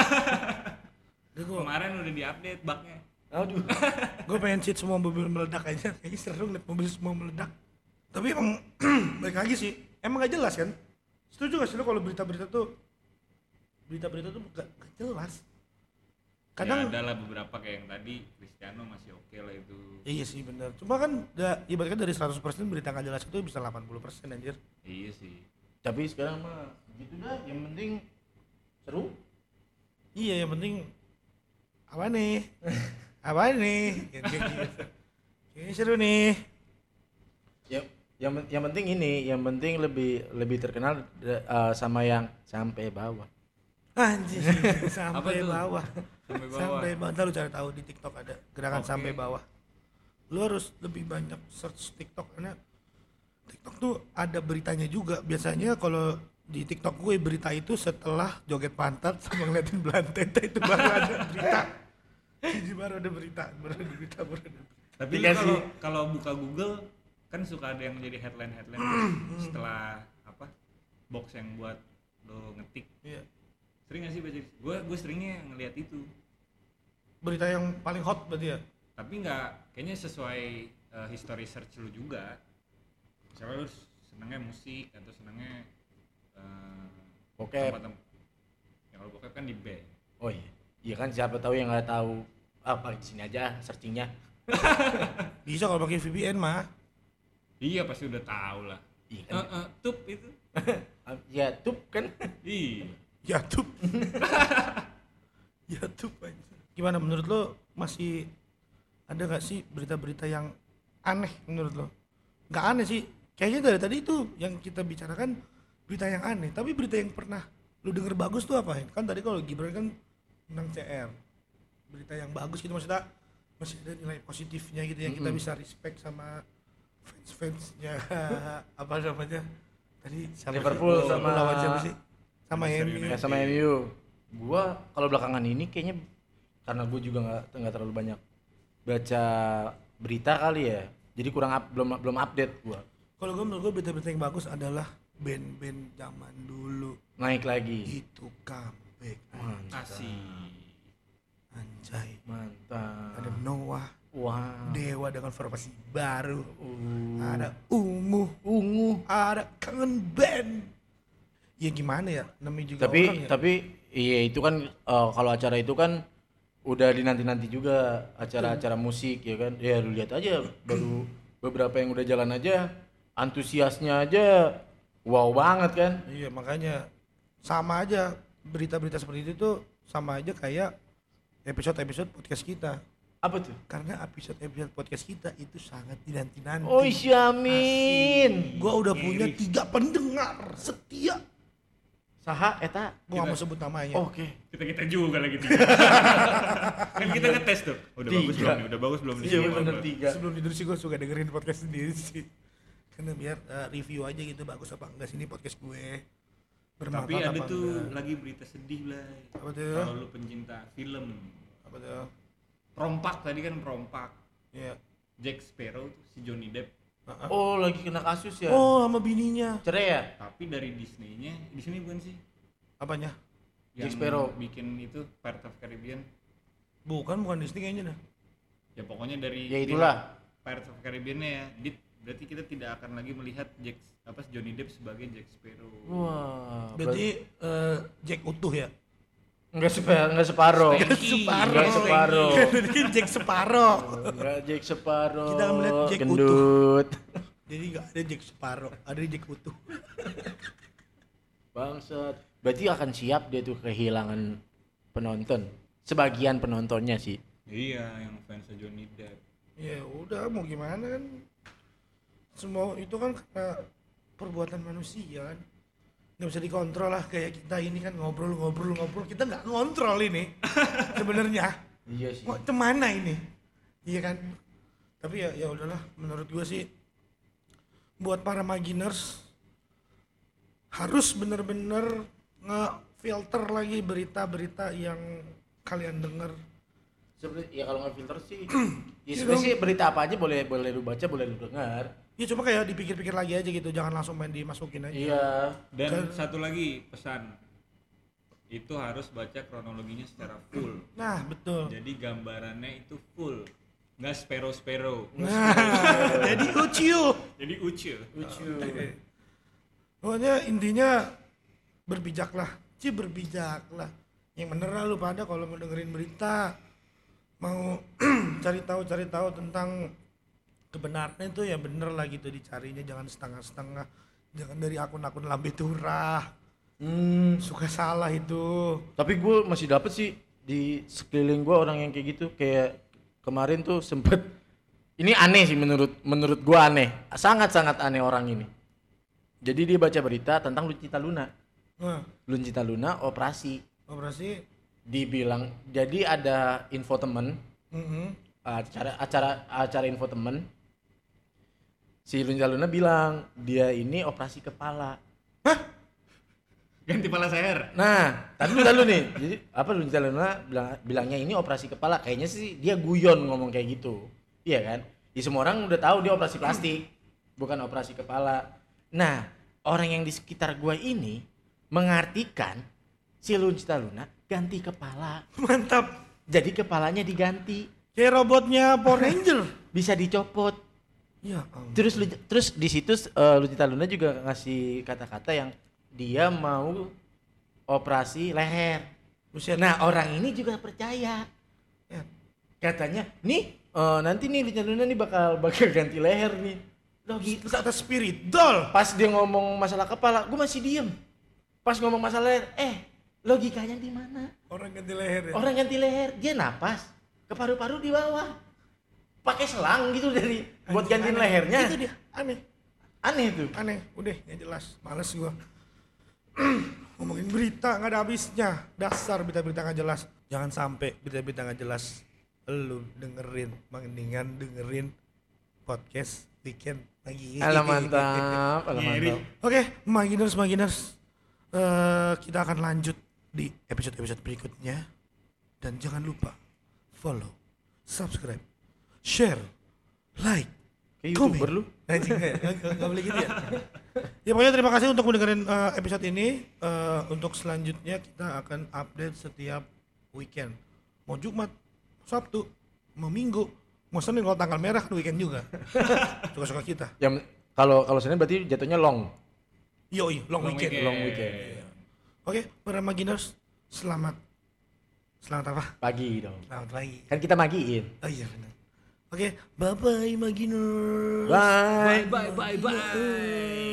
[SPEAKER 3] Kemarin udah diupdate bugnya.
[SPEAKER 2] Aduh.
[SPEAKER 1] Gue pengen cheat semua mobil meledak aja. Kayaknya seru ngeliat mobil semua meledak. Tapi emang baik lagi sih. Emang gak jelas kan? Setuju gak sih lo kalau berita-berita tuh gak jelas. Kadang
[SPEAKER 3] Ya ada lah beberapa kayak yang tadi Cristiano masih oke lah itu.
[SPEAKER 1] iya sih benar. Cuma kan ibaratnya dari 100% berita gak jelas itu bisa 80% anjir.
[SPEAKER 3] Iya sih.
[SPEAKER 2] Tapi sekarang mah gitu dah. Yang penting seru.
[SPEAKER 1] Iya yang penting apa nih? Apa nih? Gitu. Kayaknya seru nih.
[SPEAKER 2] Ya, yang penting ini, yang penting lebih terkenal sama yang sampai bawah.
[SPEAKER 1] Anjir
[SPEAKER 3] Apa
[SPEAKER 1] sampai
[SPEAKER 3] tuh?
[SPEAKER 1] bawah.
[SPEAKER 3] Sampai bawah.
[SPEAKER 1] Sampai bawah. Ntar lu cari tahu di TikTok ada gerakan
[SPEAKER 3] Oke.
[SPEAKER 1] sampai bawah. Lu harus lebih banyak search TikTok karena TikTok tuh ada beritanya juga. Biasanya kalau di TikTok gue berita itu setelah joget pantat sama ngeliatin belantet itu baru ada berita. Jadi baru ada berita.
[SPEAKER 3] Tapi lu kalau buka Google kan suka ada yang jadi headline setelah apa box yang buat lo ngetik.
[SPEAKER 1] Iya.
[SPEAKER 3] Sering gak sih baca? Gue seringnya ngeliat itu.
[SPEAKER 1] Berita yang paling hot berarti ya.
[SPEAKER 3] Tapi nggak, kayaknya sesuai history search lu juga. Misalnya lu senengnya musik atau senengnya
[SPEAKER 2] Bokep.
[SPEAKER 3] tempat-tempat. Ya kalau bokep kan di band.
[SPEAKER 2] Oh iya. Iya kan siapa tahu yang nggak tahu apa di sini aja searchingnya.
[SPEAKER 1] Bisa kalau pakai VPN mah.
[SPEAKER 3] Iya pasti udah tahu lah.
[SPEAKER 2] Iya kan.
[SPEAKER 3] Tup itu.
[SPEAKER 2] Ya tuh kan.
[SPEAKER 3] Iya.
[SPEAKER 1] YouTube. YouTube aja. Gimana menurut lo masih ada gak sih berita-berita yang aneh menurut lo? Gak aneh sih. Kayaknya dari tadi itu yang kita bicarakan berita yang aneh. Tapi berita yang pernah lu denger bagus tuh apa? Kan tadi kalau Gibran kan menang CR, berita yang bagus gitu, maksudnya masih ada nilai positifnya gitu yang kita bisa respect sama fans-fansnya apa namanya tadi
[SPEAKER 2] Liverpool sama
[SPEAKER 1] lawan siapa sih? Sama
[SPEAKER 3] Manchester
[SPEAKER 1] MU.
[SPEAKER 3] United.
[SPEAKER 2] sama MU. Gua kalau belakangan ini kayaknya karena gue juga nggak terlalu banyak baca berita kali ya. Jadi belum update gua.
[SPEAKER 1] Kalau gue menurut gue berita-berita yang bagus adalah band-band zaman dulu
[SPEAKER 2] Naik lagi.
[SPEAKER 1] itu comeback.
[SPEAKER 3] Asik.
[SPEAKER 1] Anjay.
[SPEAKER 2] Mantap.
[SPEAKER 1] Ada Noah,
[SPEAKER 2] Wah.
[SPEAKER 1] Dewa dengan formasi baru. Ada Ungu, ada Kangen Band. Ya gimana ya, namanya juga orang ya.
[SPEAKER 2] Tapi iya itu kan kalau acara itu kan udah dinanti-nanti juga acara-acara musik ya kan. Ya lu lihat aja baru beberapa yang udah jalan aja antusiasnya aja wow banget kan.
[SPEAKER 1] Iya makanya sama aja berita-berita seperti itu tuh sama aja kayak episode-episode podcast kita.
[SPEAKER 2] Apa tuh?
[SPEAKER 1] Karena episode podcast kita itu sangat dinanti-nanti.
[SPEAKER 2] Oh Isyamin.
[SPEAKER 1] Gua udah punya 3 pendengar setia.
[SPEAKER 2] Saha eta?
[SPEAKER 1] Gua gak mau sebut namanya.
[SPEAKER 2] Oke.
[SPEAKER 3] Kita juga lagi 3. Kan kita ngetes tuh. Udah bagus
[SPEAKER 2] 3.
[SPEAKER 3] belum nih? Udah bagus belum di
[SPEAKER 2] Iya
[SPEAKER 3] sini?
[SPEAKER 2] benar 3.
[SPEAKER 1] Sebelum tidur sih gue suka dengerin podcast sendiri sih. Karena biar review aja gitu bagus apa enggak sini podcast gue. Bermanfaat
[SPEAKER 3] Tapi ada
[SPEAKER 1] apa
[SPEAKER 3] tuh
[SPEAKER 1] enggak.
[SPEAKER 3] lagi berita sedih lah.
[SPEAKER 1] Apa tuh?
[SPEAKER 3] Kalau lu pencinta film.
[SPEAKER 1] Apa tuh?
[SPEAKER 3] Perompak tadi kan perompak.
[SPEAKER 1] Iya.
[SPEAKER 3] Jack Sparrow tuh si Johnny Depp.
[SPEAKER 2] Oh lagi kena kasus ya?
[SPEAKER 1] Oh sama bininya.
[SPEAKER 2] Cerai ya?
[SPEAKER 3] Tapi dari Disney-nya, Disney bukan sih?
[SPEAKER 1] Apanya?
[SPEAKER 2] Jack
[SPEAKER 3] Yang
[SPEAKER 2] Sparrow.
[SPEAKER 3] bikin itu Pirates of Caribbean.
[SPEAKER 1] Bukan Disney kayaknya dah.
[SPEAKER 3] Ya pokoknya dari
[SPEAKER 2] Ya itulah.
[SPEAKER 3] Pirates of Caribbean ya. Berarti kita tidak akan lagi melihat Johnny Depp sebagai Jack Sparrow.
[SPEAKER 2] Wah.
[SPEAKER 1] Berarti Jack utuh ya?
[SPEAKER 2] Enggak separuh.
[SPEAKER 3] Stanky.
[SPEAKER 2] Enggak separuh.
[SPEAKER 1] Jadi Jack separoh.
[SPEAKER 2] Enggak Jack separuh.
[SPEAKER 1] Kita akan melihat Jack
[SPEAKER 2] gendut.
[SPEAKER 1] Jadi enggak ada Jack separoh, ada Jack utuh.
[SPEAKER 2] Bangsat. Berarti akan siap dia tuh kehilangan penonton. Sebagian penontonnya sih.
[SPEAKER 3] Iya, yang fans Johnny Depp.
[SPEAKER 1] Ya udah mau gimana kan? Semua itu kan karena perbuatan manusia kan. Nggak bisa dikontrol lah kayak kita ini kan ngobrol kita nggak ngontrol ini sebenarnya.
[SPEAKER 2] Iya sih.
[SPEAKER 1] Mau kemana ini? Iya kan? Tapi ya udahlah menurut gua sih buat para maginers harus bener-bener nge-filter lagi berita-berita yang kalian dengar.
[SPEAKER 2] Sebenarnya ya kalau nggak filter sih, ya sebenarnya sih berita apa aja boleh lu baca, boleh lu dengar.
[SPEAKER 1] Ya cuma kayak dipikir-pikir lagi aja gitu, jangan langsung main dimasukin aja.
[SPEAKER 2] Iya.
[SPEAKER 3] Dan satu lagi pesan, itu harus baca kronologinya secara full.
[SPEAKER 1] Nah betul.
[SPEAKER 3] Jadi gambarannya itu full, nggak sparrow.
[SPEAKER 1] Nah jadi uciu.
[SPEAKER 3] Jadi ucu.
[SPEAKER 1] Pokoknya intinya berbijaklah, berbijaklah. Yang bener lah lu pada kalau mau dengerin berita, mau cari tahu tentang kebenarannya itu ya bener lah gitu dicarinya, jangan setengah-setengah, jangan dari akun-akun lambe turah. Suka salah itu.
[SPEAKER 2] Tapi gue masih dapet sih di sekeliling gue orang yang kayak gitu. Kayak kemarin tuh sempet, ini aneh sih menurut gue aneh, sangat-sangat aneh orang ini. Jadi dia baca berita tentang Lucita Luna. Lucita Luna operasi. Dibilang jadi ada infotainment, acara infotainment. Si Lucita Luna bilang dia ini operasi kepala.
[SPEAKER 3] Ganti pala seher.
[SPEAKER 2] Nah, tadi dulu nih. Jadi apa Lucita Luna bilangnya ini operasi kepala. Kayaknya sih dia guyon ngomong kayak gitu. Iya kan? Ya semua orang udah tahu dia operasi plastik, bukan operasi kepala. Nah, orang yang di sekitar gua ini mengartikan si Lucita Luna ganti kepala.
[SPEAKER 1] Mantap.
[SPEAKER 2] Jadi kepalanya diganti.
[SPEAKER 1] Kayak robotnya Power Ranger.
[SPEAKER 2] Bisa dicopot.
[SPEAKER 1] Ya.
[SPEAKER 2] Terus di situ Lucita Luna juga ngasih kata-kata yang dia mau operasi leher.
[SPEAKER 1] Buset.
[SPEAKER 2] Nah, orang ini juga percaya.
[SPEAKER 1] Ya.
[SPEAKER 2] Katanya, nih nanti nih Lucita Luna nih bakal ganti leher nih. Loh gitu.
[SPEAKER 1] Kata spirit doll.
[SPEAKER 2] Pas dia ngomong masalah kepala, gue masih diem. Pas ngomong masalah leher, logikanya di mana?
[SPEAKER 1] Orang ganti leher ya.
[SPEAKER 2] Orang ganti leher, dia napas ke paru-paru di bawah. Pakai selang gitu buat gantiin lehernya.
[SPEAKER 1] Itu dia, aneh.
[SPEAKER 2] Aneh tuh.
[SPEAKER 1] Aneh, udah nggak jelas. Males gua. ngomongin berita nggak ada habisnya. Dasar berita-berita nggak jelas. Jangan sampai berita-berita nggak jelas lu dengerin, mendingan dengerin podcast weekend lagi.
[SPEAKER 2] Alah mantap, alah mantap.
[SPEAKER 1] Oke, Maginers, kita akan lanjut di episode-episode berikutnya. Dan jangan lupa follow, subscribe, share, like,
[SPEAKER 2] Kayak
[SPEAKER 1] komen.
[SPEAKER 2] YouTuber lu.
[SPEAKER 1] Anjing, nggak boleh gitu ya. Ya pokoknya terima kasih untuk mendengarin episode ini. Untuk selanjutnya kita akan update setiap weekend. Mau Jumat, Sabtu, mau Minggu, mau Senin kalau tanggal merah kan weekend juga. Suka-suka kita.
[SPEAKER 2] Yang kalau Senin berarti jatuhnya long.
[SPEAKER 1] Yoi, long weekend.
[SPEAKER 2] Long weekend.
[SPEAKER 1] Oke, para Maginers, selamat apa?
[SPEAKER 2] Pagi dong.
[SPEAKER 1] Selamat pagi.
[SPEAKER 2] Kan kita magiin.
[SPEAKER 1] Oh iya benar. Oke, bye bye Maginers.
[SPEAKER 2] Bye.
[SPEAKER 3] Bye.